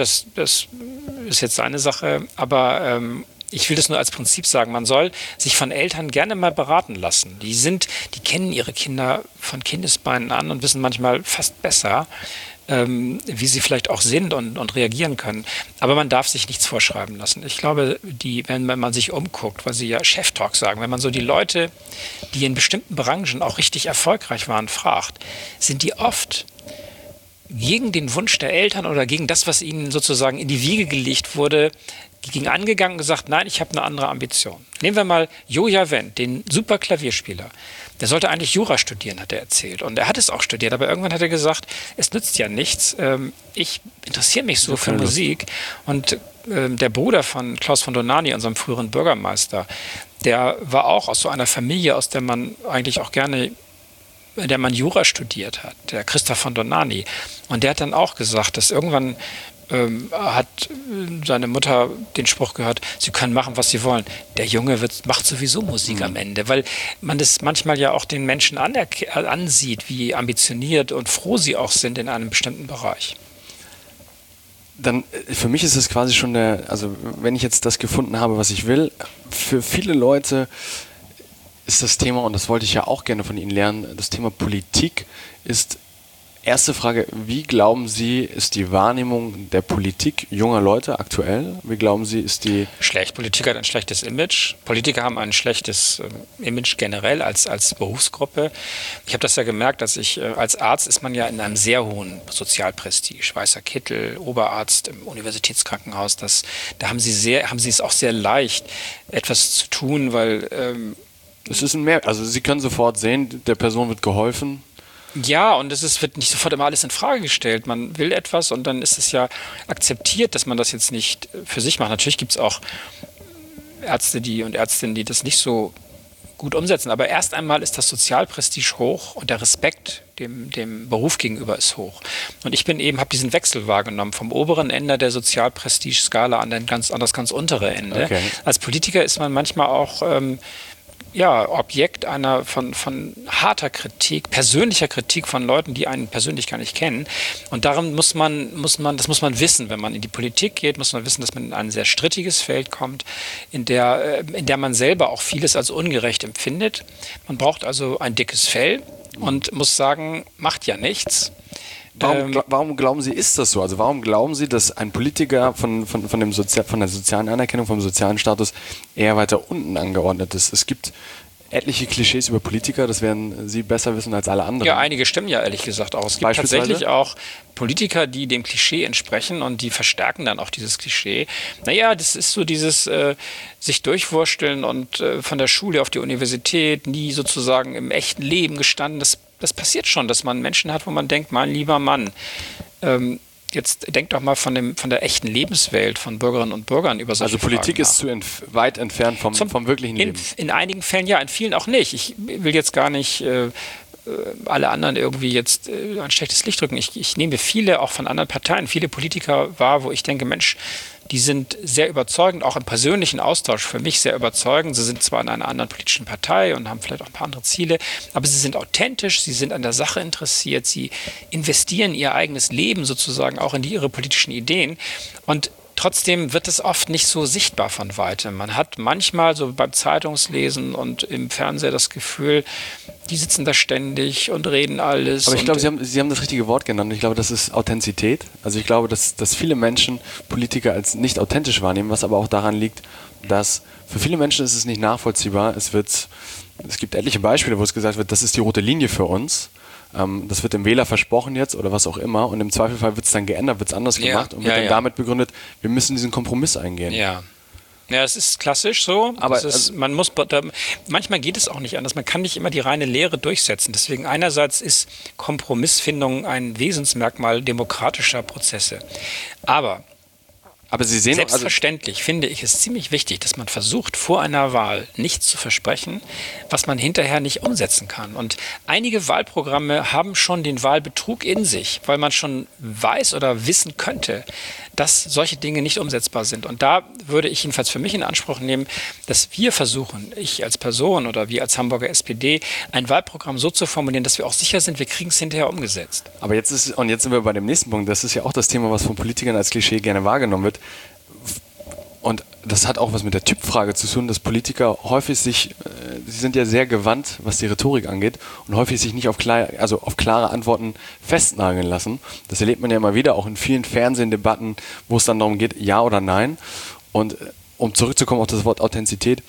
ist jetzt seine Sache, aber ich will das nur als Prinzip sagen. Man soll sich von Eltern gerne mal beraten lassen. Die kennen ihre Kinder von Kindesbeinen an und wissen manchmal fast besser, wie sie vielleicht auch sind und reagieren können. Aber man darf sich nichts vorschreiben lassen. Ich glaube, wenn man sich umguckt, weil Sie ja Chef-Talk sagen, wenn man so die Leute, die in bestimmten Branchen auch richtig erfolgreich waren, fragt, sind die oft gegen den Wunsch der Eltern oder gegen das, was ihnen sozusagen in die Wiege gelegt wurde, gegen angegangen und gesagt, nein, ich habe eine andere Ambition. Nehmen wir mal Joja Wendt, den super Klavierspieler. Der sollte eigentlich Jura studieren, hat er erzählt. Und er hat es auch studiert, aber irgendwann hat er gesagt, es nützt ja nichts. Ich interessiere mich so für Musik. Und der Bruder von Klaus von Donani, unserem früheren Bürgermeister, der war auch aus so einer Familie, aus der man eigentlich auch gerne der man Jura studiert hat, der Christoph von Donani. Und der hat dann auch gesagt, dass irgendwann hat seine Mutter den Spruch gehört, Sie können machen, was Sie wollen. Der Junge macht sowieso Musik am Ende, weil man das manchmal ja auch den Menschen ansieht, wie ambitioniert und froh sie auch sind in einem bestimmten Bereich. Dann, für mich ist es quasi schon also wenn ich jetzt das gefunden habe, was ich will, für viele Leute ist das Thema, und das wollte ich ja auch gerne von Ihnen lernen, das Thema Politik ist, erste Frage, wie glauben Sie, ist die Wahrnehmung der Politik junger Leute aktuell? Wie glauben Sie, ist die... Schlecht. Politik hat ein schlechtes Image. Politiker haben ein schlechtes Image generell als Berufsgruppe. Ich habe das ja gemerkt, dass als Arzt ist man ja in einem sehr hohen Sozialprestige. Weißer Kittel, Oberarzt im Universitätskrankenhaus. Da haben sie es auch sehr leicht, etwas zu tun, weil... Es ist also Sie können sofort sehen, der Person wird geholfen. Ja, und wird nicht sofort immer alles in Frage gestellt. Man will etwas und dann ist es ja akzeptiert, dass man das jetzt nicht für sich macht. Natürlich gibt es auch Ärzte und Ärztinnen, die das nicht so gut umsetzen. Aber erst einmal ist das Sozialprestige hoch und der Respekt dem Beruf gegenüber ist hoch. Und ich habe diesen Wechsel wahrgenommen vom oberen Ende der Sozialprestige-Skala an das ganz untere Ende. Okay. Als Politiker ist man manchmal auch Objekt von harter Kritik, persönlicher Kritik von Leuten, die einen persönlich gar nicht kennen. Und darum muss man wissen, wenn man in die Politik geht, muss man wissen, dass man in ein sehr strittiges Feld kommt, in der man selber auch vieles als ungerecht empfindet. Man braucht also ein dickes Fell und muss sagen, macht ja nichts. Warum glauben Sie, ist das so? Also warum glauben Sie, dass ein Politiker von der sozialen Anerkennung, vom sozialen Status eher weiter unten angeordnet ist? Es gibt etliche Klischees über Politiker, das werden Sie besser wissen als alle anderen. Ja, einige stimmen ja ehrlich gesagt auch. Es gibt tatsächlich auch Politiker, die dem Klischee entsprechen und die verstärken dann auch dieses Klischee. Naja, das ist so dieses sich durchwursteln und von der Schule auf die Universität, nie sozusagen im echten Leben gestanden. Das passiert schon, dass man Menschen hat, wo man denkt, mein lieber Mann, jetzt denk doch mal von der echten Lebenswelt von Bürgerinnen und Bürgern über solche Fragen. Also Politik ist weit entfernt vom wirklichen Leben. In einigen Fällen ja, in vielen auch nicht. Ich will jetzt gar nicht alle anderen irgendwie jetzt ein schlechtes Licht drücken. Ich nehme viele, auch von anderen Parteien, viele Politiker wahr, wo ich denke, Mensch, die sind sehr überzeugend, auch im persönlichen Austausch für mich sehr überzeugend. Sie sind zwar in einer anderen politischen Partei und haben vielleicht auch ein paar andere Ziele, aber sie sind authentisch, sie sind an der Sache interessiert, sie investieren ihr eigenes Leben sozusagen auch in ihre politischen Ideen und trotzdem wird es oft nicht so sichtbar von weitem. Man hat manchmal so beim Zeitungslesen und im Fernseher das Gefühl, die sitzen da ständig und reden alles. Aber ich glaube, Sie haben das richtige Wort genannt. Ich glaube, das ist Authentizität. Also ich glaube, dass viele Menschen Politiker als nicht authentisch wahrnehmen, was aber auch daran liegt, dass für viele Menschen ist es nicht nachvollziehbar. Es gibt etliche Beispiele, wo es gesagt wird, das ist die rote Linie für uns. Das wird dem Wähler versprochen jetzt oder was auch immer und im Zweifelfall wird es dann geändert, wird es anders gemacht und wird dann damit begründet, wir müssen diesen Kompromiss eingehen. Ja. Ja, es ist klassisch so. Aber manchmal geht es auch nicht anders. Man kann nicht immer die reine Lehre durchsetzen. Deswegen einerseits ist Kompromissfindung ein Wesensmerkmal demokratischer Prozesse. Aber Sie sehen selbstverständlich finde ich es ziemlich wichtig, dass man versucht, vor einer Wahl nichts zu versprechen, was man hinterher nicht umsetzen kann. Und einige Wahlprogramme haben schon den Wahlbetrug in sich, weil man schon weiß oder wissen könnte, dass solche Dinge nicht umsetzbar sind. Und da würde ich jedenfalls für mich in Anspruch nehmen, dass wir versuchen, ich als Person oder wir als Hamburger SPD, ein Wahlprogramm so zu formulieren, dass wir auch sicher sind, wir kriegen es hinterher umgesetzt. Aber jetzt sind wir bei dem nächsten Punkt. Das ist ja auch das Thema, was von Politikern als Klischee gerne wahrgenommen wird. Und das hat auch was mit der Typfrage zu tun, dass Politiker häufig sie sind ja sehr gewandt, was die Rhetorik angeht und häufig sich nicht auf klare Antworten festnageln lassen. Das erlebt man ja immer wieder, auch in vielen Fernsehdebatten, wo es dann darum geht, ja oder nein. Und um zurückzukommen auf das Wort Authentizität,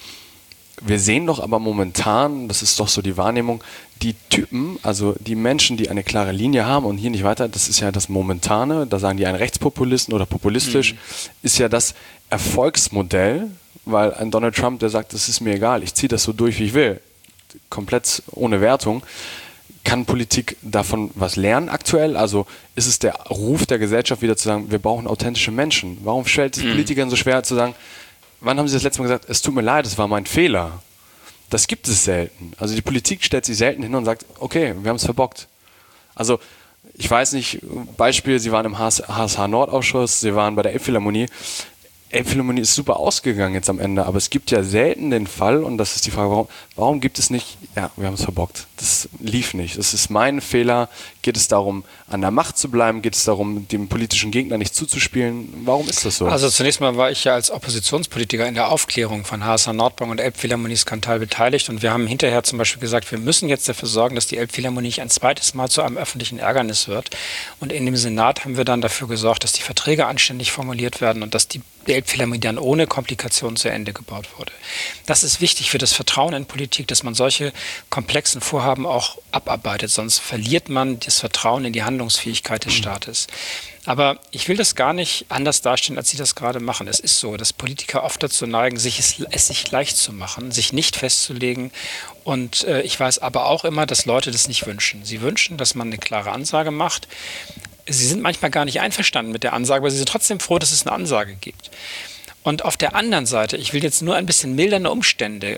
wir sehen doch aber momentan, das ist doch so die Wahrnehmung, die Typen, also die Menschen, die eine klare Linie haben und hier nicht weiter, das ist ja das Momentane, da sagen die ein Rechtspopulisten oder populistisch, ist ja das Erfolgsmodell, weil ein Donald Trump, der sagt, das ist mir egal, ich ziehe das so durch, wie ich will, komplett ohne Wertung. Kann Politik davon was lernen aktuell? Also ist es der Ruf der Gesellschaft wieder zu sagen, wir brauchen authentische Menschen? Warum stellt es Politikern so schwer zu sagen, wann haben Sie das letzte Mal gesagt, es tut mir leid, es war mein Fehler? Das gibt es selten. Also die Politik stellt sich selten hin und sagt, okay, wir haben es verbockt. Also ich weiß nicht, Beispiel, Sie waren im HSH-Nord-Ausschuss, Sie waren bei der Elbphilharmonie. Elbphilharmonie ist super ausgegangen jetzt am Ende, aber es gibt ja selten den Fall, und das ist die Frage, warum gibt es nicht, ja, wir haben es verbockt, das lief nicht, das ist mein Fehler, geht es darum, an der Macht zu bleiben, geht es darum, dem politischen Gegner nicht zuzuspielen, warum ist das so? Also zunächst mal war ich ja als Oppositionspolitiker in der Aufklärung von HSH Nordbank und Elbphilharmonie-Skandal beteiligt und wir haben hinterher zum Beispiel gesagt, wir müssen jetzt dafür sorgen, dass die Elbphilharmonie nicht ein zweites Mal zu einem öffentlichen Ärgernis wird, und in dem Senat haben wir dann dafür gesorgt, dass die Verträge anständig formuliert werden und dass die Elbphilharmonie dann ohne Komplikationen zu Ende gebaut wurde. Das ist wichtig für das Vertrauen in Politik, dass man solche komplexen Vorhaben auch abarbeitet, sonst verliert man das Vertrauen in die Handlungsfähigkeit des Staates. Aber ich will das gar nicht anders darstellen, als Sie das gerade machen. Es ist so, dass Politiker oft dazu neigen, es sich leicht zu machen, sich nicht festzulegen. Und ich weiß aber auch immer, dass Leute das nicht wünschen. Sie wünschen, dass man eine klare Ansage macht. Sie sind manchmal gar nicht einverstanden mit der Ansage, aber sie sind trotzdem froh, dass es eine Ansage gibt. Und auf der anderen Seite, ich will jetzt nur ein bisschen mildernde Umstände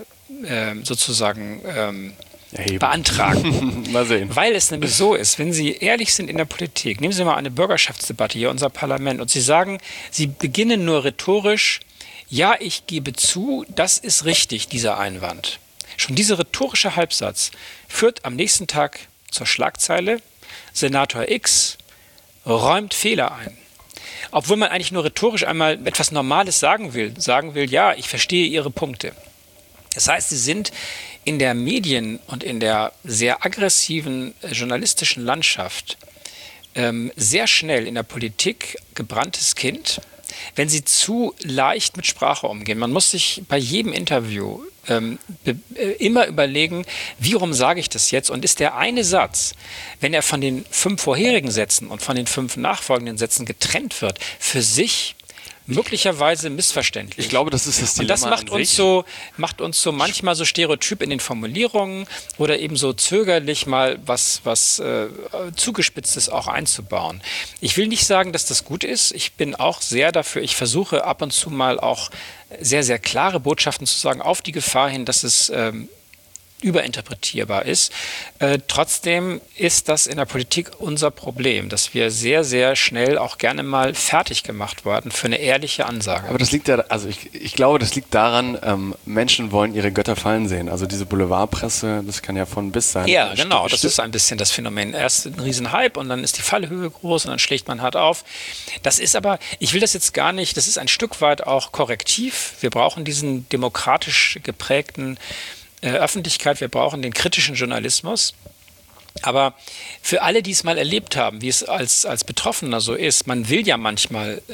sozusagen beantragen. Mal sehen. Weil es nämlich so ist, wenn Sie ehrlich sind in der Politik, nehmen Sie mal eine Bürgerschaftsdebatte hier, unser Parlament, und Sie sagen, Sie beginnen nur rhetorisch, ja, ich gebe zu, das ist richtig, dieser Einwand. Schon dieser rhetorische Halbsatz führt am nächsten Tag zur Schlagzeile, Senator X räumt Fehler ein. Obwohl man eigentlich nur rhetorisch einmal etwas Normales sagen will, ja, ich verstehe Ihre Punkte. Das heißt, Sie sind in der Medien- und in der sehr aggressiven journalistischen Landschaft sehr schnell in der Politik gebranntes Kind, wenn Sie zu leicht mit Sprache umgehen. Man muss sich bei jedem Interview immer überlegen, wie rum sage ich das jetzt? Und ist der eine Satz, wenn er von den 5 vorherigen Sätzen und von den 5 nachfolgenden Sätzen getrennt wird, für sich möglicherweise missverständlich. Ich glaube, das ist das Dilemma. Und das macht uns so manchmal so stereotyp in den Formulierungen oder eben so zögerlich mal was Zugespitztes auch einzubauen. Ich will nicht sagen, dass das gut ist. Ich bin auch sehr dafür. Ich versuche ab und zu mal auch sehr, sehr klare Botschaften zu sagen, auf die Gefahr hin, dass es überinterpretierbar ist. Trotzdem ist das in der Politik unser Problem, dass wir sehr, sehr schnell auch gerne mal fertig gemacht werden für eine ehrliche Ansage. Aber das liegt ja, also ich glaube, das liegt daran, Menschen wollen ihre Götter fallen sehen. Also diese Boulevardpresse, das kann ja von bis sein. Ja, genau, das ist ein bisschen das Phänomen. Erst ein Riesenhype und dann ist die Fallhöhe groß und dann schlägt man hart auf. Das ist aber, ich will das jetzt gar nicht, das ist ein Stück weit auch korrektiv. Wir brauchen diesen demokratisch geprägten Öffentlichkeit, wir brauchen den kritischen Journalismus. Aber für alle, die es mal erlebt haben, wie es als Betroffener so ist, man will ja manchmal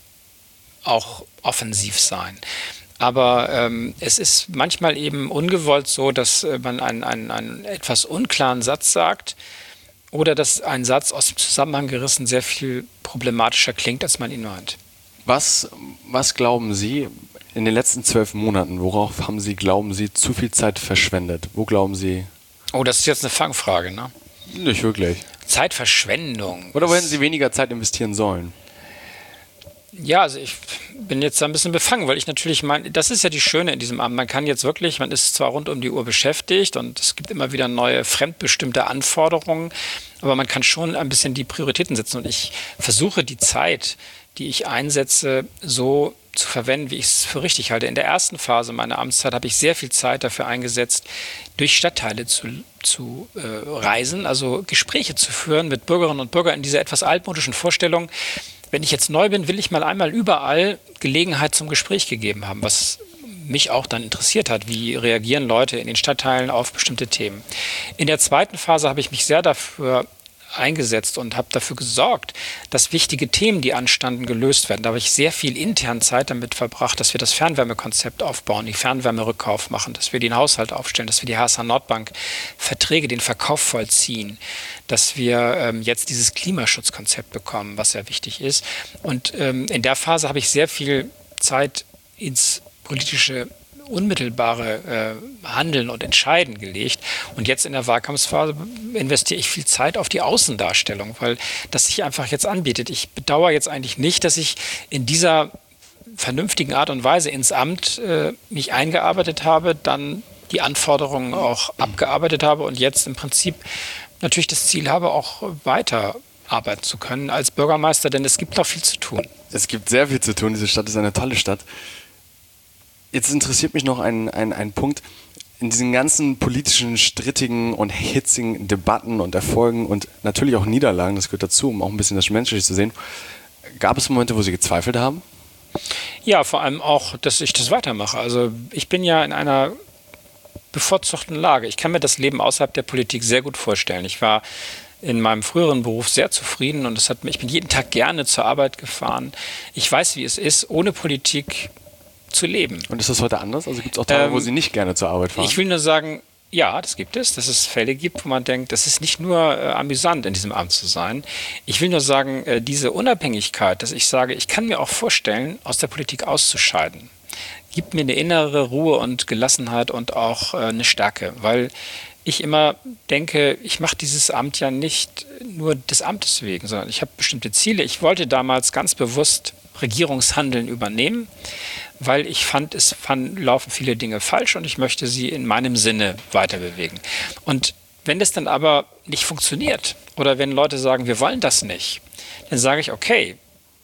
auch offensiv sein. Aber es ist manchmal eben ungewollt so, dass man einen etwas unklaren Satz sagt oder dass ein Satz aus dem Zusammenhang gerissen sehr viel problematischer klingt, als man ihn meint. Was glauben Sie in den letzten 12 Monaten, worauf haben Sie, glauben Sie, zu viel Zeit verschwendet? Wo glauben Sie? Oh, das ist jetzt eine Fangfrage, ne? Nicht wirklich. Zeitverschwendung. Oder wo hätten Sie weniger Zeit investieren sollen? Ja, also ich bin jetzt da ein bisschen befangen, weil ich natürlich meine, das ist ja die Schöne in diesem Amt. Man kann jetzt wirklich, man ist zwar rund um die Uhr beschäftigt und es gibt immer wieder neue fremdbestimmte Anforderungen, aber man kann schon ein bisschen die Prioritäten setzen und ich versuche die Zeit, die ich einsetze, so zu verwenden, wie ich es für richtig halte. In der ersten Phase meiner Amtszeit habe ich sehr viel Zeit dafür eingesetzt, durch Stadtteile zu reisen, also Gespräche zu führen mit Bürgerinnen und Bürgern in dieser etwas altmodischen Vorstellung, wenn ich jetzt neu bin, will ich mal einmal überall Gelegenheit zum Gespräch gegeben haben, was mich auch dann interessiert hat. Wie reagieren Leute in den Stadtteilen auf bestimmte Themen? In der zweiten Phase habe ich mich sehr dafür eingesetzt und habe dafür gesorgt, dass wichtige Themen, die anstanden, gelöst werden. Da habe ich sehr viel intern Zeit damit verbracht, dass wir das Fernwärmekonzept aufbauen, die Fernwärmerückkauf machen, dass wir den Haushalt aufstellen, dass wir die HSH Nordbank Verträge, den Verkauf vollziehen, dass wir jetzt dieses Klimaschutzkonzept bekommen, was sehr wichtig ist. Und in der Phase habe ich sehr viel Zeit ins politische unmittelbare Handeln und Entscheiden gelegt. Und jetzt in der Wahlkampfphase investiere ich viel Zeit auf die Außendarstellung, weil das sich einfach jetzt anbietet. Ich bedauere jetzt eigentlich nicht, dass ich in dieser vernünftigen Art und Weise ins Amt mich eingearbeitet habe, dann die Anforderungen auch abgearbeitet habe und jetzt im Prinzip natürlich das Ziel habe, auch weiter arbeiten zu können als Bürgermeister, denn es gibt noch viel zu tun. Es gibt sehr viel zu tun. Diese Stadt ist eine tolle Stadt. Jetzt interessiert mich noch ein Punkt. In diesen ganzen politischen, strittigen und hitzigen Debatten und Erfolgen und natürlich auch Niederlagen, das gehört dazu, um auch ein bisschen das Menschliche zu sehen, gab es Momente, wo Sie gezweifelt haben? Ja, vor allem auch, dass ich das weitermache. Also ich bin ja in einer bevorzugten Lage. Ich kann mir das Leben außerhalb der Politik sehr gut vorstellen. Ich war in meinem früheren Beruf sehr zufrieden und ich bin jeden Tag gerne zur Arbeit gefahren. Ich weiß, wie es ist, ohne Politik zu leben. Und ist das heute anders? Also gibt es auch Tage, wo Sie nicht gerne zur Arbeit fahren? Ich will nur sagen, ja, das gibt es, dass es Fälle gibt, wo man denkt, das ist nicht nur amüsant, in diesem Amt zu sein. Ich will nur sagen, diese Unabhängigkeit, dass ich sage, ich kann mir auch vorstellen, aus der Politik auszuscheiden, gibt mir eine innere Ruhe und Gelassenheit und auch eine Stärke, weil ich immer denke, ich mache dieses Amt ja nicht nur des Amtes wegen, sondern ich habe bestimmte Ziele. Ich wollte damals ganz bewusst Regierungshandeln übernehmen, weil ich fand, laufen viele Dinge falsch und ich möchte sie in meinem Sinne weiter bewegen. Und wenn das dann aber nicht funktioniert oder wenn Leute sagen, wir wollen das nicht, dann sage ich, okay,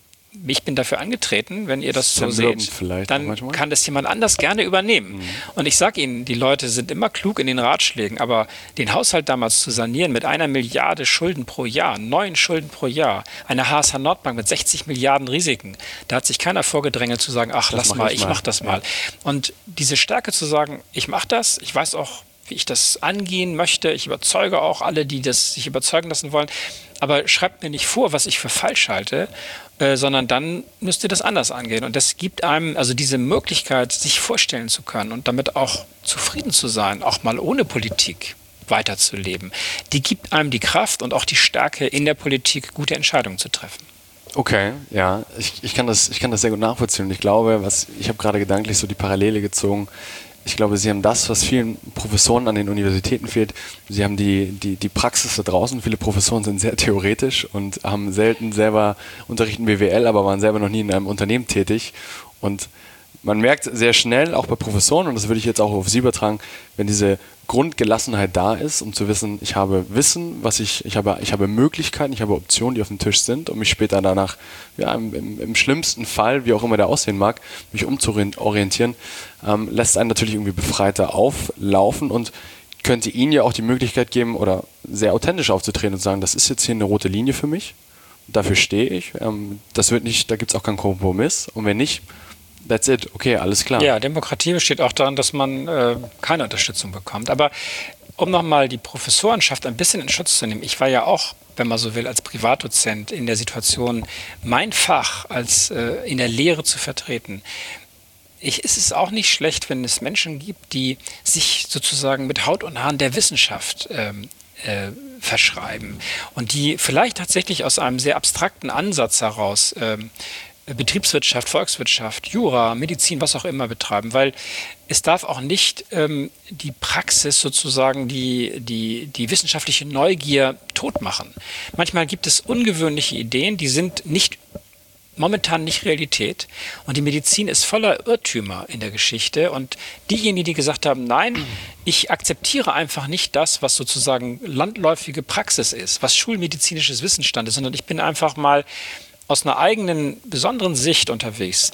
ich bin dafür angetreten, wenn ihr das so seht, dann kann das jemand anders gerne übernehmen. Und ich sage Ihnen, die Leute sind immer klug in den Ratschlägen, aber den Haushalt damals zu sanieren mit 1 Milliarde Schulden pro Jahr, 9 Schulden pro Jahr, eine HSH Nordbank mit 60 Milliarden Risiken, da hat sich keiner vorgedrängelt zu sagen, ach, lass mal, ich mach das mal. Und diese Stärke zu sagen, ich mache das, ich weiß auch, wie ich das angehen möchte, ich überzeuge auch alle, die das sich überzeugen lassen wollen, aber schreibt mir nicht vor, was ich für falsch halte, sondern dann müsst ihr das anders angehen. Und das gibt einem also diese Möglichkeit, sich vorstellen zu können und damit auch zufrieden zu sein, auch mal ohne Politik weiterzuleben. Die gibt einem die Kraft und auch die Stärke, in der Politik gute Entscheidungen zu treffen. Okay, ja, ich kann das sehr gut nachvollziehen. Und ich glaube, ich habe gerade gedanklich so die Parallele gezogen. Ich glaube, Sie haben das, was vielen Professoren an den Universitäten fehlt. Sie haben die Praxis da draußen. Viele Professoren sind sehr theoretisch und haben selten selber unterrichten BWL, aber waren selber noch nie in einem Unternehmen tätig. Und man merkt sehr schnell, auch bei Professoren, und das würde ich jetzt auch auf Sie übertragen, wenn diese Grundgelassenheit da ist, um zu wissen, ich habe Wissen, ich habe Möglichkeiten, ich habe Optionen, die auf dem Tisch sind, um mich später danach, ja, im schlimmsten Fall, wie auch immer der aussehen mag, mich umzuorientieren, lässt einen natürlich irgendwie befreiter auflaufen und könnte Ihnen ja auch die Möglichkeit geben, oder sehr authentisch aufzutreten und sagen, das ist jetzt hier eine rote Linie für mich, dafür stehe ich, das wird nicht, da gibt es auch keinen Kompromiss, und wenn nicht, that's it. Okay, alles klar. Ja, Demokratie besteht auch daran, dass man keine Unterstützung bekommt. Aber um nochmal die Professorenschaft ein bisschen in Schutz zu nehmen, ich war ja auch, wenn man so will, als Privatdozent in der Situation, mein Fach als in der Lehre zu vertreten. Es ist auch nicht schlecht, wenn es Menschen gibt, die sich sozusagen mit Haut und Haaren der Wissenschaft verschreiben und die vielleicht tatsächlich aus einem sehr abstrakten Ansatz heraus Betriebswirtschaft, Volkswirtschaft, Jura, Medizin, was auch immer betreiben, weil es darf auch nicht die Praxis sozusagen die wissenschaftliche Neugier totmachen. Manchmal gibt es ungewöhnliche Ideen, die sind momentan nicht Realität, und die Medizin ist voller Irrtümer in der Geschichte, und diejenigen, die gesagt haben, nein, ich akzeptiere einfach nicht das, was sozusagen landläufige Praxis ist, was schulmedizinisches Wissensstand ist, sondern ich bin einfach mal aus einer eigenen, besonderen Sicht unterwegs,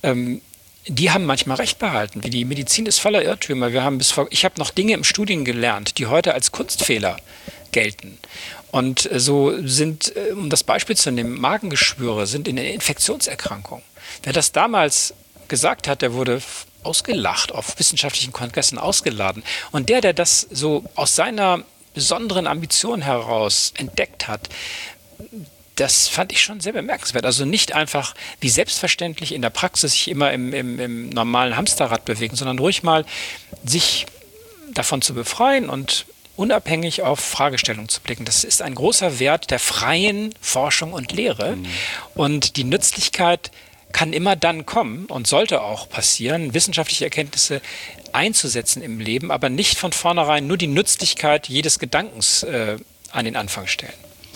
die haben manchmal recht behalten. Die Medizin ist voller Irrtümer. Ich habe noch Dinge im Studium gelernt, die heute als Kunstfehler gelten. Und so sind, um das Beispiel zu nehmen, Magengeschwüre sind in der Infektionserkrankung. Wer das damals gesagt hat, der wurde ausgelacht, auf wissenschaftlichen Kongressen ausgeladen. Und der das so aus seiner besonderen Ambition heraus entdeckt hat, das fand ich schon sehr bemerkenswert. Also nicht einfach wie selbstverständlich in der Praxis sich immer im normalen Hamsterrad bewegen, sondern ruhig mal sich davon zu befreien und unabhängig auf Fragestellungen zu blicken. Das ist ein großer Wert der freien Forschung und Lehre. Und die Nützlichkeit kann immer dann kommen und sollte auch passieren, wissenschaftliche Erkenntnisse einzusetzen im Leben, aber nicht von vornherein nur die Nützlichkeit jedes Gedankens an den Anfang stellen.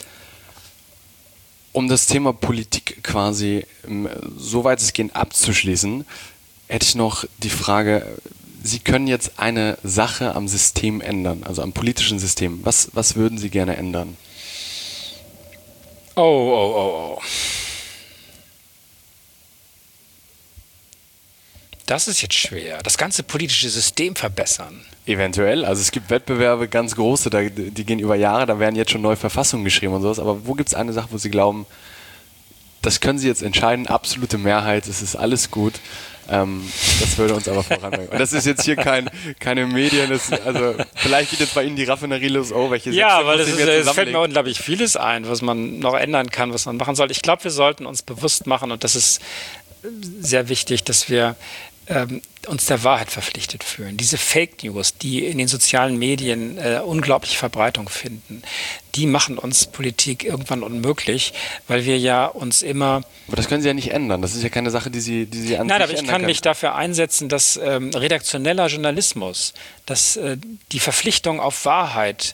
Um das Thema Politik quasi so weit es geht abzuschließen, hätte ich noch die Frage, Sie können jetzt eine Sache am System ändern, also am politischen System. Was würden Sie gerne ändern? Oh. Das ist jetzt schwer. Das ganze politische System verbessern. Eventuell. Also es gibt Wettbewerbe, ganz große, die gehen über Jahre, da werden jetzt schon neue Verfassungen geschrieben und sowas. Aber wo gibt es eine Sache, wo Sie glauben, das können Sie jetzt entscheiden, absolute Mehrheit, es ist alles gut. Das würde uns aber voranbringen. Und das ist jetzt hier keine Medien, also vielleicht geht jetzt bei Ihnen die Raffinerie los, welche ja, weil es fällt mir unglaublich vieles ein, was man noch ändern kann, was man machen soll. Ich glaube, wir sollten uns bewusst machen, und das ist sehr wichtig, dass wir uns der Wahrheit verpflichtet fühlen. Diese Fake News, die in den sozialen Medien unglaubliche Verbreitung finden, die machen uns Politik irgendwann unmöglich, weil wir ja uns immer... Aber das können Sie ja nicht ändern. Das ist ja keine Sache, die Sie an sich ändern können. Nein, aber ich kann mich dafür einsetzen, dass redaktioneller Journalismus, dass die Verpflichtung auf Wahrheit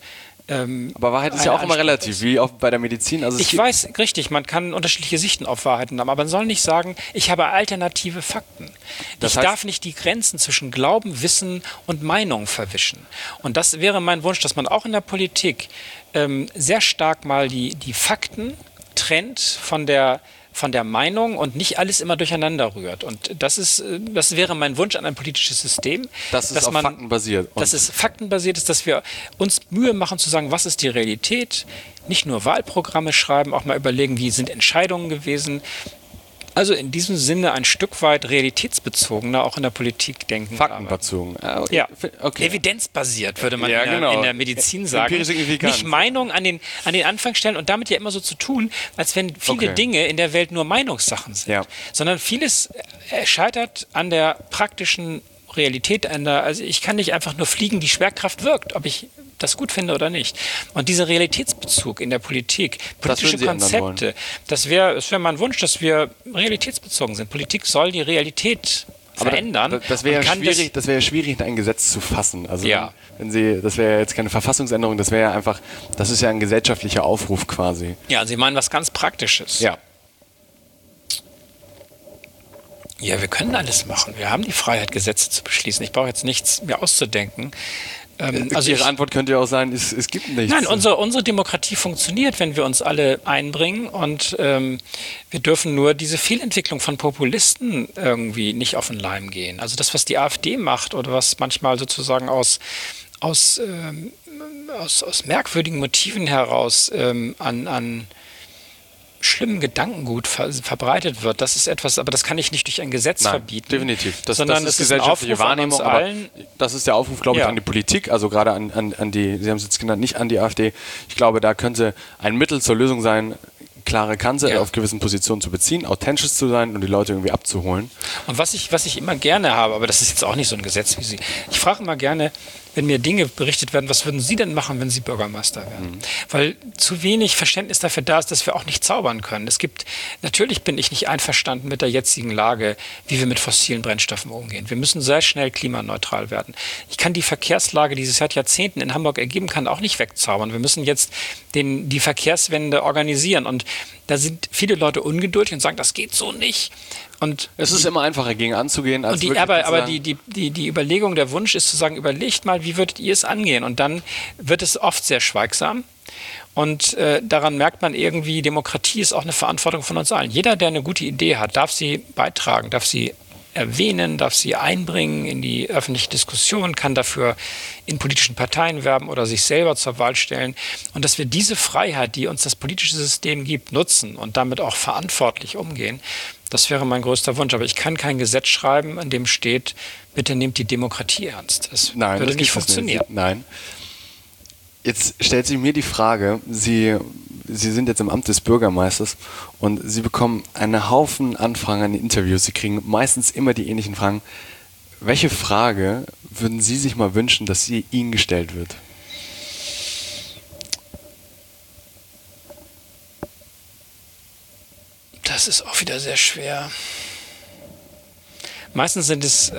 Aber Wahrheit ist ja auch immer relativ, wie auch bei der Medizin. Also ich weiß, richtig, man kann unterschiedliche Sichten auf Wahrheiten haben, aber man soll nicht sagen, ich habe alternative Fakten. Ich darf nicht die Grenzen zwischen Glauben, Wissen und Meinung verwischen. Und das wäre mein Wunsch, dass man auch in der Politik sehr stark mal die Fakten trennt von der Meinung und nicht alles immer durcheinander rührt. Und das wäre mein Wunsch an ein politisches System. Dass es auf Fakten basiert. Dass es faktenbasiert ist, dass wir uns Mühe machen zu sagen, was ist die Realität, nicht nur Wahlprogramme schreiben, auch mal überlegen, wie sind Entscheidungen gewesen. Also in diesem Sinne ein Stück weit realitätsbezogener auch in der Politik denken. Faktenbezogen. Ja, okay. Evidenzbasiert würde man genau. in der Medizin sagen. Nicht Meinung an den Anfang stellen und damit ja immer so zu tun, als wenn viele Dinge in der Welt nur Meinungssachen sind. Ja. Sondern vieles scheitert an der praktischen Realität. Also ich kann nicht einfach nur fliegen, die Schwerkraft wirkt, ob ich das gut finde oder nicht. Und dieser Realitätsbezug in der Politik, politische Konzepte, das wäre mein Wunsch, dass wir realitätsbezogen sind. Politik soll die Realität verändern. Das wäre ja schwierig, ein Gesetz zu fassen. Also das wäre jetzt keine Verfassungsänderung, das wäre ja einfach, das ist ja ein gesellschaftlicher Aufruf quasi. Ja, Sie meinen was ganz Praktisches. Ja. Ja, wir können alles machen. Wir haben die Freiheit, Gesetze zu beschließen. Ich brauche jetzt nichts mir auszudenken. Ihre Antwort könnte ja auch sein, es gibt nichts. Nein, unsere Demokratie funktioniert, wenn wir uns alle einbringen und wir dürfen nur diese Fehlentwicklung von Populisten irgendwie nicht auf den Leim gehen. Also das, was die AfD macht oder was manchmal sozusagen aus merkwürdigen Motiven heraus an schlimmen Gedankengut verbreitet wird, das ist etwas, aber das kann ich nicht durch ein Gesetz verbieten. Definitiv. Sondern das ist gesellschaftliche Wahrnehmung. Das ist der Aufruf, glaube ich, an die Politik, also gerade an die, Sie haben es jetzt genannt, nicht an die AfD. Ich glaube, da könnte ein Mittel zur Lösung sein, klare Kante auf gewissen Positionen zu beziehen, authentisch zu sein und die Leute irgendwie abzuholen. Und was ich immer gerne habe, aber das ist jetzt auch nicht so ein Gesetz wie Sie, ich frage immer gerne, wenn mir Dinge berichtet werden, was würden Sie denn machen, wenn Sie Bürgermeister wären? Weil zu wenig Verständnis dafür da ist, dass wir auch nicht zaubern können. Natürlich bin ich nicht einverstanden mit der jetzigen Lage, wie wir mit fossilen Brennstoffen umgehen. Wir müssen sehr schnell klimaneutral werden. Ich kann die Verkehrslage, die sich seit Jahrzehnten in Hamburg ergeben kann, auch nicht wegzaubern. Wir müssen jetzt die Verkehrswende organisieren und da sind viele Leute ungeduldig und sagen, das geht so nicht. Und es ist immer einfacher, gegen anzugehen, als aber die Überlegung, der Wunsch ist zu sagen, überlegt mal, wie würdet ihr es angehen? Und dann wird es oft sehr schweigsam. Und daran merkt man irgendwie, Demokratie ist auch eine Verantwortung von uns allen. Jeder, der eine gute Idee hat, darf sie beitragen, darf sie erwähnen, darf sie einbringen in die öffentliche Diskussion, kann dafür in politischen Parteien werben oder sich selber zur Wahl stellen. Und dass wir diese Freiheit, die uns das politische System gibt, nutzen und damit auch verantwortlich umgehen, das wäre mein größter Wunsch. Aber ich kann kein Gesetz schreiben, in dem steht, bitte nehmt die Demokratie ernst. Das würde nicht funktionieren. Nein. Jetzt stellt sich mir die Frage, Sie sind jetzt im Amt des Bürgermeisters und Sie bekommen einen Haufen Anfragen an die Interviews. Sie kriegen meistens immer die ähnlichen Fragen. Welche Frage würden Sie sich mal wünschen, dass Ihnen gestellt wird? Das ist auch wieder sehr schwer. Meistens sind es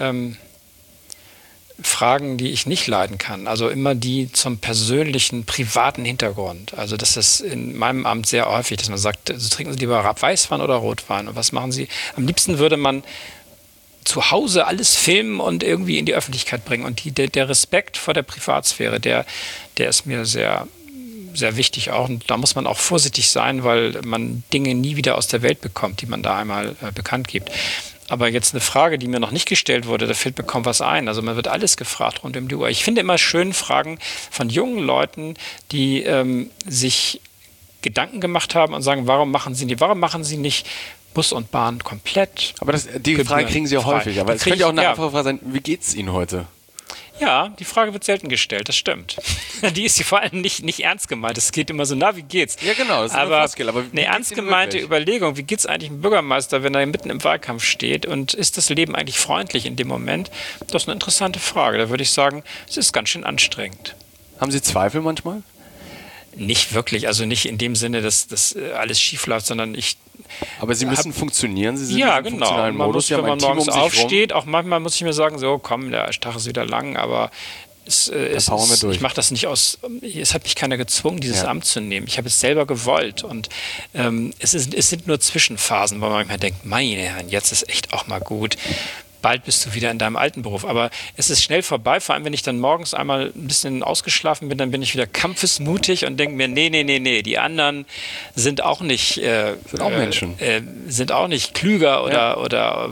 Fragen, die ich nicht leiden kann. Also immer die zum persönlichen, privaten Hintergrund. Also das ist in meinem Amt sehr häufig, dass man sagt, also trinken Sie lieber Weißwein oder Rotwein? Und was machen Sie? Am liebsten würde man zu Hause alles filmen und irgendwie in die Öffentlichkeit bringen. Und der Respekt vor der Privatsphäre, der ist mir sehr, sehr wichtig auch. Und da muss man auch vorsichtig sein, weil man Dinge nie wieder aus der Welt bekommt, die man da einmal bekannt gibt. Aber jetzt eine Frage, die mir noch nicht gestellt wurde, da fällt mir kaum was ein. Also man wird alles gefragt rund um die Uhr. Ich finde immer schön Fragen von jungen Leuten, die sich Gedanken gemacht haben und sagen, warum machen Sie nicht Bus und Bahn komplett? Aber die Frage kriegen Sie ja häufig. Aber es könnte ja auch eine einfache Frage sein, wie geht es Ihnen heute? Ja, die Frage wird selten gestellt, das stimmt. Die ist vor allem nicht ernst gemeint. Es geht immer so, wie geht's? Ja, genau, das ist aber eine ernst gemeinte Überlegung, wie geht's eigentlich einem Bürgermeister, wenn er mitten im Wahlkampf steht und ist das Leben eigentlich freundlich in dem Moment? Das ist eine interessante Frage. Da würde ich sagen, es ist ganz schön anstrengend. Haben Sie Zweifel manchmal? Nicht wirklich, also nicht in dem Sinne, dass alles schief läuft, sondern aber Sie müssen funktionieren, Sie sind ja, im funktionalen Modus. Wenn man morgens aufsteht, auch manchmal muss ich mir sagen, so komm, der Tag ist wieder lang, aber Ich mache das nicht aus, es hat mich keiner gezwungen, dieses Amt zu nehmen. Ich habe es selber gewollt und es sind nur Zwischenphasen, wo man manchmal denkt, meine Herren, jetzt ist echt auch mal gut. Bald bist du wieder in deinem alten Beruf. Aber es ist schnell vorbei, vor allem wenn ich dann morgens einmal ein bisschen ausgeschlafen bin, dann bin ich wieder kampfesmutig und denke mir, nee, die anderen sind auch nicht sind auch Menschen. Sind auch nicht klüger oder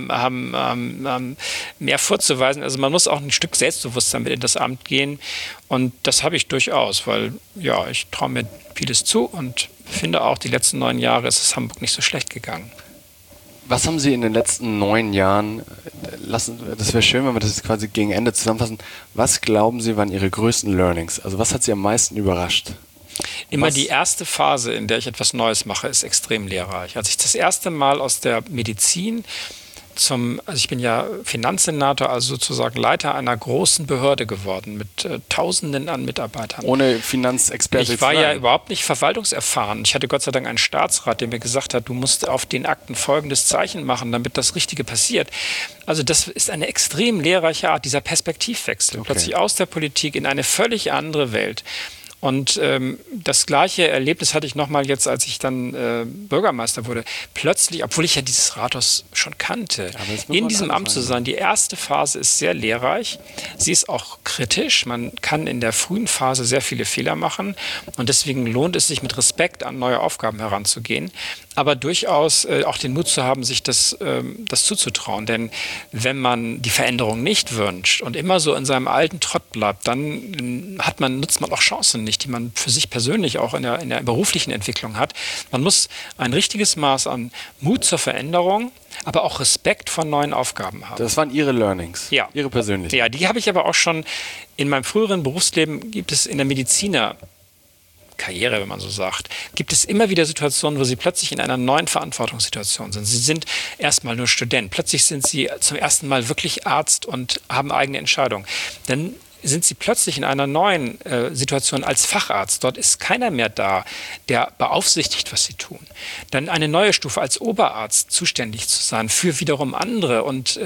haben mehr vorzuweisen. Also man muss auch ein Stück Selbstbewusstsein mit in das Amt gehen und das habe ich durchaus, weil ich traue mir vieles zu und finde auch, die letzten 9 Jahre ist es Hamburg nicht so schlecht gegangen. Was haben Sie in den letzten 9 Jahren, das wäre schön, wenn wir das quasi gegen Ende zusammenfassen, was glauben Sie waren Ihre größten Learnings? Also was hat Sie am meisten überrascht? Immer die erste Phase, in der ich etwas Neues mache, ist extrem lehrreich. Als ich das erste Mal aus der Medizin also ich bin ja Finanzsenator, also sozusagen Leiter einer großen Behörde geworden mit Tausenden an Mitarbeitern. Ohne Finanzexperte. Ich war ja überhaupt nicht verwaltungserfahren. Ich hatte Gott sei Dank einen Staatsrat, der mir gesagt hat, du musst auf den Akten folgendes Zeichen machen, damit das Richtige passiert. Also das ist eine extrem lehrreiche Art, dieser Perspektivwechsel. Okay. Plötzlich aus der Politik in eine völlig andere Welt. Und das gleiche Erlebnis hatte ich nochmal jetzt, als ich dann Bürgermeister wurde. Plötzlich, obwohl ich ja dieses Rathaus schon kannte, in diesem Amt zu sein. Die erste Phase ist sehr lehrreich. Sie ist auch kritisch. Man kann in der frühen Phase sehr viele Fehler machen. Und deswegen lohnt es sich, mit Respekt an neue Aufgaben heranzugehen. Aber durchaus auch den Mut zu haben, sich das zuzutrauen. Denn wenn man die Veränderung nicht wünscht und immer so in seinem alten Trott bleibt, dann nutzt man auch Chancen nicht, die man für sich persönlich auch in der beruflichen Entwicklung hat. Man muss ein richtiges Maß an Mut zur Veränderung, aber auch Respekt vor neuen Aufgaben haben. Das waren Ihre Learnings, Ihre persönlichen. Ja, die habe ich aber auch schon in meinem früheren Berufsleben, gibt es in der Karriere, wenn man so sagt, gibt es immer wieder Situationen, wo Sie plötzlich in einer neuen Verantwortungssituation sind. Sie sind erstmal nur Student, plötzlich sind Sie zum ersten Mal wirklich Arzt und haben eigene Entscheidungen. Dann sind Sie plötzlich in einer neuen Situation als Facharzt. Dort ist keiner mehr da, der beaufsichtigt, was Sie tun. Dann eine neue Stufe als Oberarzt zuständig zu sein für wiederum andere. Und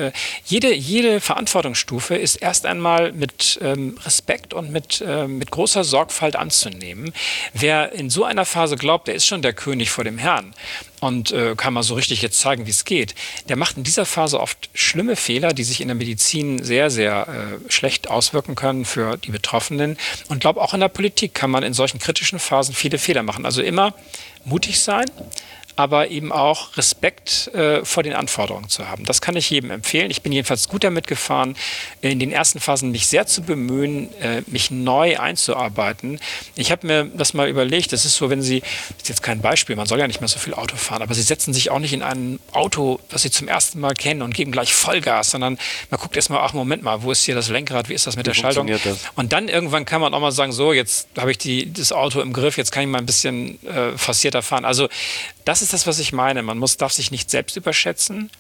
jede Verantwortungsstufe ist erst einmal mit Respekt und mit großer Sorgfalt anzunehmen. Wer in so einer Phase glaubt, der ist schon der König vor dem Herrn und kann mal so richtig jetzt zeigen, wie es geht, der macht in dieser Phase oft schlimme Fehler, die sich in der Medizin sehr, sehr schlecht auswirken können für die Betroffenen. Und glaube, auch in der Politik kann man in solchen kritischen Phasen viele Fehler machen. Also immer mutig sein, aber eben auch Respekt vor den Anforderungen zu haben. Das kann ich jedem empfehlen. Ich bin jedenfalls gut damit gefahren, in den ersten Phasen mich sehr zu bemühen, mich neu einzuarbeiten. Ich habe mir das mal überlegt, das ist so, das ist jetzt kein Beispiel, man soll ja nicht mehr so viel Auto fahren, aber Sie setzen sich auch nicht in ein Auto, das Sie zum ersten Mal kennen und geben gleich Vollgas, sondern man guckt erstmal, ach Moment mal, wo ist hier das Lenkrad, wie ist das mit der Schaltung? Und dann irgendwann kann man auch mal sagen, so, jetzt habe ich das Auto im Griff, jetzt kann ich mal ein bisschen forcierter fahren. Also das ist das, was ich meine. Man darf sich nicht selbst überschätzen.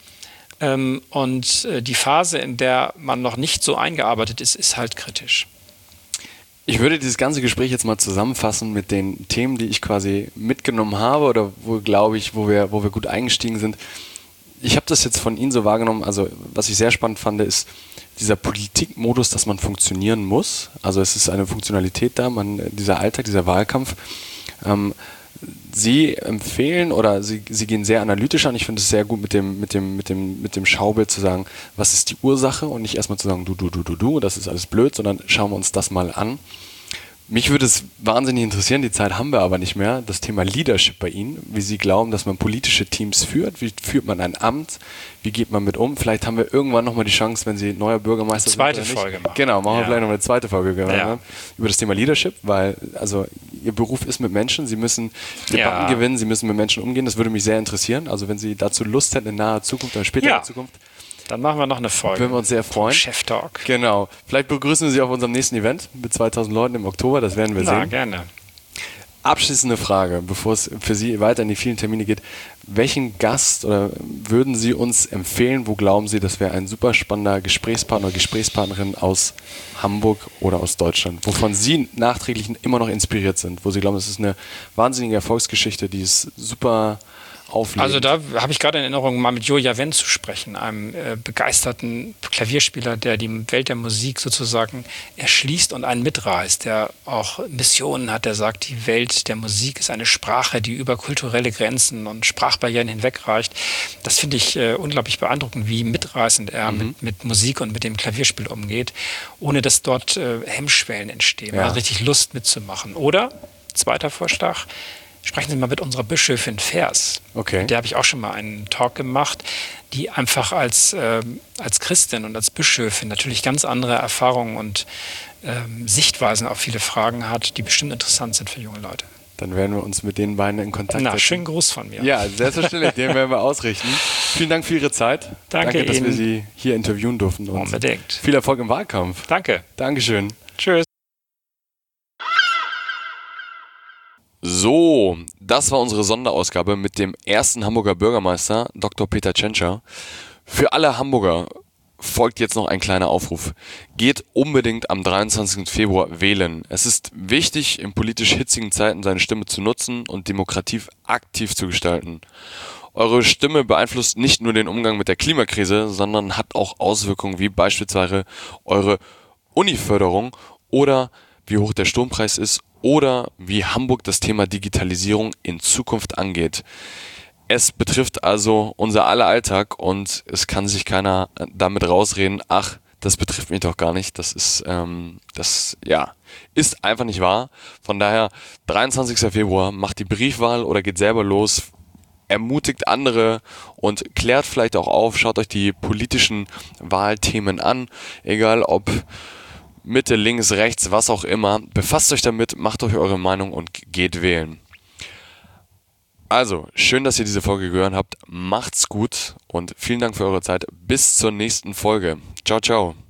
Und die Phase, in der man noch nicht so eingearbeitet ist, ist halt kritisch. Ich würde dieses ganze Gespräch jetzt mal zusammenfassen mit den Themen, die ich quasi mitgenommen habe oder wo wir gut eingestiegen sind. Ich habe das jetzt von Ihnen so wahrgenommen, also was ich sehr spannend fand, ist dieser Politikmodus, dass man funktionieren muss. Also es ist eine Funktionalität da, dieser Alltag, dieser Wahlkampf. Sie empfehlen oder Sie gehen sehr analytisch an. Ich finde es sehr gut mit dem Schaubild zu sagen, was ist die Ursache und nicht erstmal zu sagen, du, das ist alles blöd, sondern schauen wir uns das mal an. Mich würde es wahnsinnig interessieren, die Zeit haben wir aber nicht mehr, das Thema Leadership bei Ihnen, wie Sie glauben, dass man politische Teams führt, wie führt man ein Amt, wie geht man mit um. Vielleicht haben wir irgendwann nochmal die Chance, wenn Sie neuer Bürgermeister sind. Zweite Folge machen. Genau, machen wir vielleicht nochmal eine zweite Folge über das Thema Leadership, weil also Ihr Beruf ist mit Menschen, Sie müssen Debatten gewinnen, Sie müssen mit Menschen umgehen, das würde mich sehr interessieren. Also wenn Sie dazu Lust hätten in naher Zukunft oder später in der Zukunft, dann machen wir noch eine Folge. Würden wir uns sehr freuen. Chef-Talk. Genau. Vielleicht begrüßen wir Sie auf unserem nächsten Event mit 2000 Leuten im Oktober. Das werden wir sehen. Ja, gerne. Abschließende Frage, bevor es für Sie weiter in die vielen Termine geht. Welchen Gast oder würden Sie uns empfehlen? Wo glauben Sie, das wäre ein super spannender Gesprächspartner oder Gesprächspartnerin aus Hamburg oder aus Deutschland? Wovon Sie nachträglich immer noch inspiriert sind? Wo Sie glauben, das ist eine wahnsinnige Erfolgsgeschichte, die ist super auflegen? Also da habe ich gerade in Erinnerung, mal mit Julia Wendt zu sprechen, einem begeisterten Klavierspieler, der die Welt der Musik sozusagen erschließt und einen mitreißt, der auch Missionen hat, der sagt, die Welt der Musik ist eine Sprache, die über kulturelle Grenzen und Sprachbarrieren hinwegreicht. Das finde ich unglaublich beeindruckend, wie mitreißend er mit Musik und mit dem Klavierspiel umgeht, ohne dass dort Hemmschwellen entstehen. Man hat richtig Lust mitzumachen. Oder, zweiter Vorschlag, sprechen Sie mal mit unserer Bischöfin Vers. Okay. Mit der habe ich auch schon mal einen Talk gemacht, die einfach als Christin und als Bischöfin natürlich ganz andere Erfahrungen und Sichtweisen auf viele Fragen hat, die bestimmt interessant sind für junge Leute. Dann werden wir uns mit den beiden in Kontakt setzen. Schönen Gruß von mir. Ja, selbstverständlich, den werden wir ausrichten. Vielen Dank für Ihre Zeit. Danke dass Ihnen. wir Sie hier interviewen durften. Und unbedingt. Viel Erfolg im Wahlkampf. Danke. Dankeschön. Tschüss. So, das war unsere Sonderausgabe mit dem ersten Hamburger Bürgermeister, Dr. Peter Tschentscher. Für alle Hamburger folgt jetzt noch ein kleiner Aufruf. Geht unbedingt am 23. Februar wählen. Es ist wichtig, in politisch hitzigen Zeiten seine Stimme zu nutzen und Demokratie aktiv zu gestalten. Eure Stimme beeinflusst nicht nur den Umgang mit der Klimakrise, sondern hat auch Auswirkungen wie beispielsweise eure Uniförderung oder wie hoch der Strompreis ist oder wie Hamburg das Thema Digitalisierung in Zukunft angeht. Es betrifft also unser aller Alltag und es kann sich keiner damit rausreden, ach, das betrifft mich doch gar nicht. Das ist einfach nicht wahr. Von daher, 23. Februar, macht die Briefwahl oder geht selber los, ermutigt andere und klärt vielleicht auch auf, schaut euch die politischen Wahlthemen an, egal ob Mitte, links, rechts, was auch immer. Befasst euch damit, macht euch eure Meinung und geht wählen. Also, schön, dass ihr diese Folge gehört habt. Macht's gut und vielen Dank für eure Zeit. Bis zur nächsten Folge. Ciao, ciao.